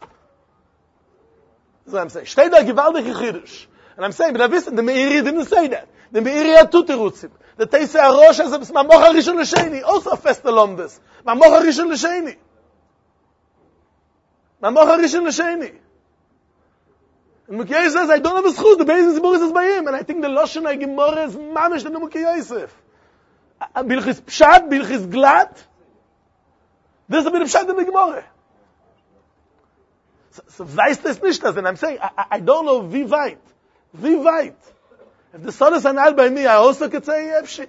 That's what I'm saying. Stay there, gewaltige Chiddush. And I'm saying, but I listen, the Meiri didn't say that. The Meiri had two terutzim. The Teisei Arosh has a Mamoch HaRishon L'Sheni, also a fest along this. Mamoch HaRishon L'Sheni. Mamoch HaRishon L'Sheni. And Mukhi says, I don't have a schut, the Beis Ziburis is by him. And I think the Loshen HaGemorah is mamish than the Mukhi Yosef. Bilchis Pshat, Bilchis Glat. There's a bit of Pshat in the Gemorah. So, so weiß das nicht das, and I'm saying, I, I don't know wie weit. Wie weit. If the son is an al by me, I also could say Yefshi.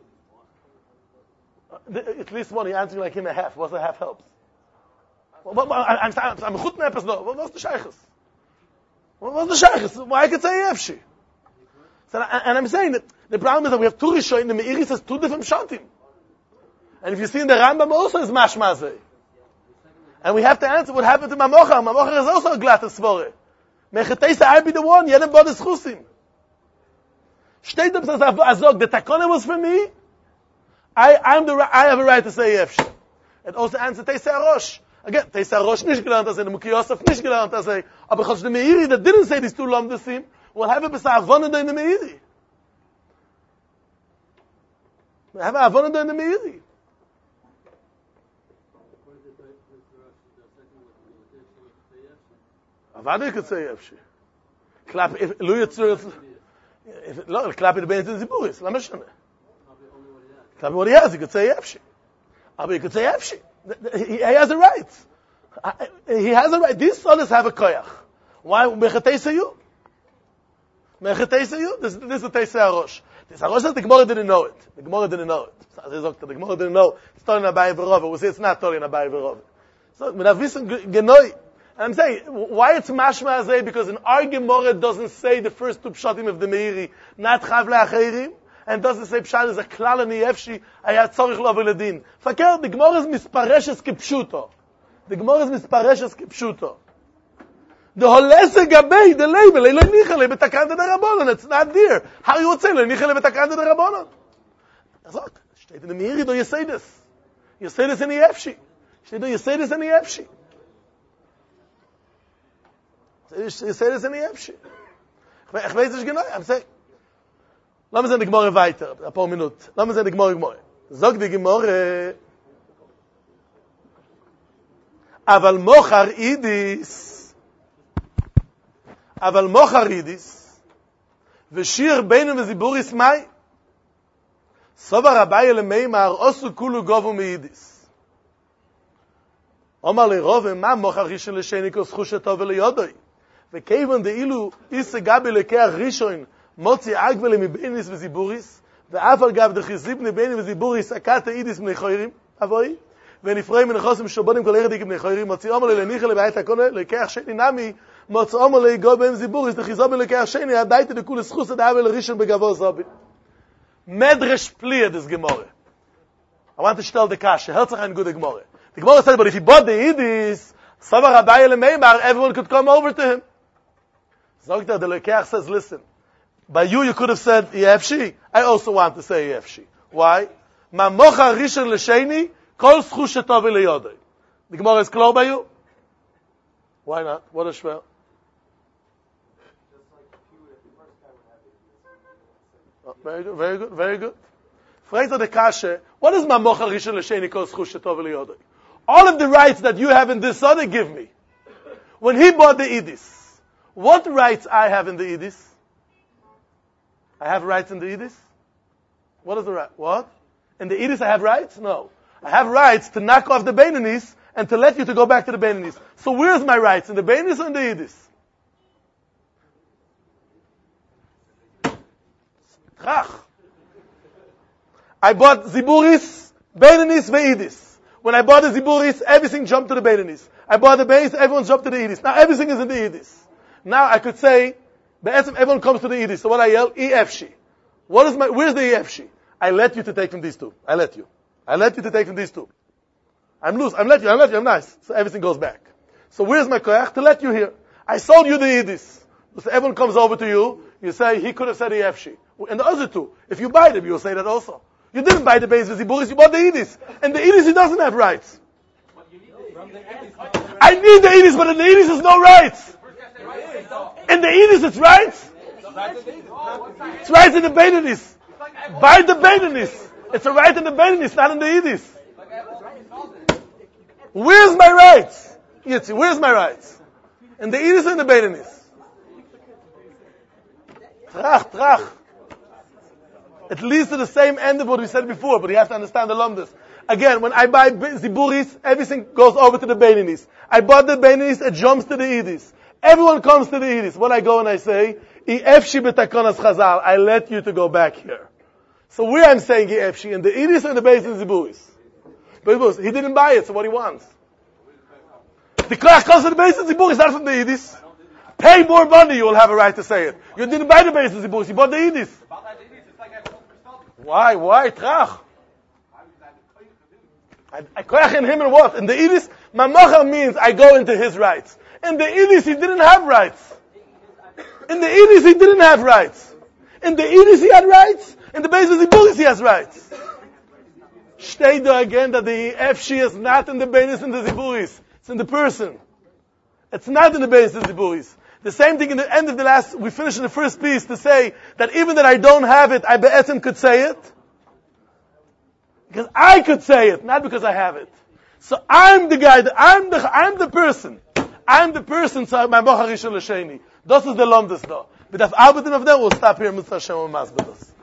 At least one, he answering like him a half. What's a half helps? Well, I'm I'm a good nepes no. What's the shaykhs? What's the shaykhs? Why I could say Yefshi? So, and I'm saying that the problem is that we have two Rishonim, the Meiri says two different Pshatim. And if you see in the Rambam also is mashmazeh. And we have to answer what happened to Mamocha. Mamocha is also a glatt svore. Mechatesa, I be the one. Yedem bod is chusim. Steht up says Azog, the takona was for me. I, I'm the, I have a right to say Yefshi. It also answers Teisei Arosh. Again, Teisei Arosh nish gelernt as in the Mukhi Yosef nish gelernt as in. Aber chos the Meiri that didn't say these two lomdesim will have a besar avonada in the Meiri. We have a avonada in the Meiri. Avada could say Yefshi. Klap, if Lu Yitzur, if no, klap it bein to the Ziburis. Lama shana. Klap what he has, he could say Yefshi. Aber he could say Yefshi. He, he has a right. He has a right. These sons have a koyach. Why? Mechatei sayu. Mechatei sayu. This, this is the Teisei Arosh. Teisei Arosh says the Gemara didn't know it. The Gemara didn't know it. The Gemara didn't know. It's Tori Nabai V'Rova. We say it's not Tori Nabai V'Rova. So, we have wissen genoi. And I'm saying, why it's mashma azay? Because in our Gemara doesn't say the first two pshatim of the Meiri, not chavle acherim, and doesn't say pshat is a klal and yefshi, ayat tzorich lo v'ledin. Fakir, the Gemara is mispareshes kipshuto. The Gemara is mispareshes kipshuto. The holese gabei, the label, lo nichale betakanda de Rabbanon. It's not there. How you would say lo nichale betakanda de Rabbanon? Azok, steht in the Meiri, do you say this? You say this in the yefshi. Do you say this in the yefshi? You say this in the Yefshi. Ich weiß nicht genau. I'm saying. Lass uns in die Gemorre weiter. Ein paar Minuten. Lass uns in die Gemorre Gemorre. Sag die Gemorre. Aber mochar idis. Aber mochar idis. V'shir beinu v'ziburis mai. Sobar Abaye lemeimar osu kulu govu meidis. Omar le Rove, ma mocha rishon l'sheni kos chushato v'leyodoi. V'kevan de'ilu isse gabi lekeach rishon motzi agvele mibenis v'ziburis ve'af al gav dechizib nibeni v'ziburis akata idis mnei choyrim avoi ונפרעים מנחוסים שובונים כל ערדיק בני חוירים מוציאום עלי לניחה לבית הקונה לקח שני נמי מוצאום עלי גוי בהם זיבוריס דחיזום לקח שני עדייתי דקול סחוס עד אבל ראשון בגבו זובי מדרש פליה דס גמורה. I want to tell the kasha herzach ein gute gemore. The gemore said, but if he bought the idis savar abai ele meimar, everyone could come over to him. Zogta the lekach says, listen, by you you could have said yefshi. I also want to say yefshi. Why? Ma mocha rishon l'sheni Kol schushato v'leyodei. The Gemara is clear by you? Why not? What a shvel? Oh, very good, very good, very good. Fraser the kashe. What is mamocha rishon l'sheni kol schushato v'leyodei? All of the rights that you have in this son, give me. When he bought the idis, what rights I have in the idis? I have rights in the idis? What is the right? What? In the idis I have rights? No. I have rights to knock off the Beinanis and to let you to go back to the Beinanis. So where's my rights? In the Beinanis or in the Yidis? I bought Ziburis, Beinanis, Ve'idis. When I bought the Ziburis, everything jumped to the Beinanis. I bought the Beinanis, everyone jumped to the Yidis. Now everything is in the Yidis. Now I could say, everyone comes to the Yidis. So what I yell? E F Shi. What is my, where's the E F Shi? I let you to take from these two. I let you. I let you to take from these two. I'm loose. I'm let you. I'm let you. I'm nice. So everything goes back. So where's my koyach? To let you here. I sold you the Yidis. So everyone comes over to you. You say, he could have said E F Shi. And the other two, if you buy them, you'll say that also. You didn't buy the Beis V'Ziburis, you bought the Yidis. And the Yidis, he doesn't have rights. I need the Yidis, but in the Yidis, there's no rights. In the Yidis, it's rights. It's rights in the Beinanis. Buy the Beinanis. It's a right in the Beinanis, not in the Yidis. Where's my rights? Yitzi, where's my rights? In the Yidis or in the Beinanis? Trach, trach. It leads to the same end of what we said before, but you have to understand the lumdus. Again, when I buy Ziburis, everything goes over to the Beinanis. I bought the Beinanis, it jumps to the Yidis. Everyone comes to the Yidis. When I go and I say, I efshi b'takonas chazal, I let you to go back here. So where I'm saying E F Shi, in the Idis or in the Beis Ziburis? But he didn't buy it, so what he wants? The Krach comes to the Beis Ziburis, not from the Idis. Pay more money, you will have a right to say it. You didn't buy the Beis Ziburis, you bought the Idis. Why? Why? Trach. I, I koyach in him and what? In the Idis, Mamocha means I go into his rights. In the Idis, he didn't have rights. In the Idis, he didn't have rights. In the Idis, he had rights. In the Beis Ziburis, he has rights. Stay there again that the F Shi is not in the Beis and the Ziburis. It's in the person. It's not in the Beis and the Ziburis. The same thing in the end of the last, we finished in the first piece to say that even that I don't have it, I be'etzem could say it. Because I could say it, not because I have it. So I'm the guy, that, I'm the, I'm the person. I'm the person, so my mocha rishon l'sheni. This is the lomdus though. But if Albertin of them will stop here, Mister Hashem will masbet us.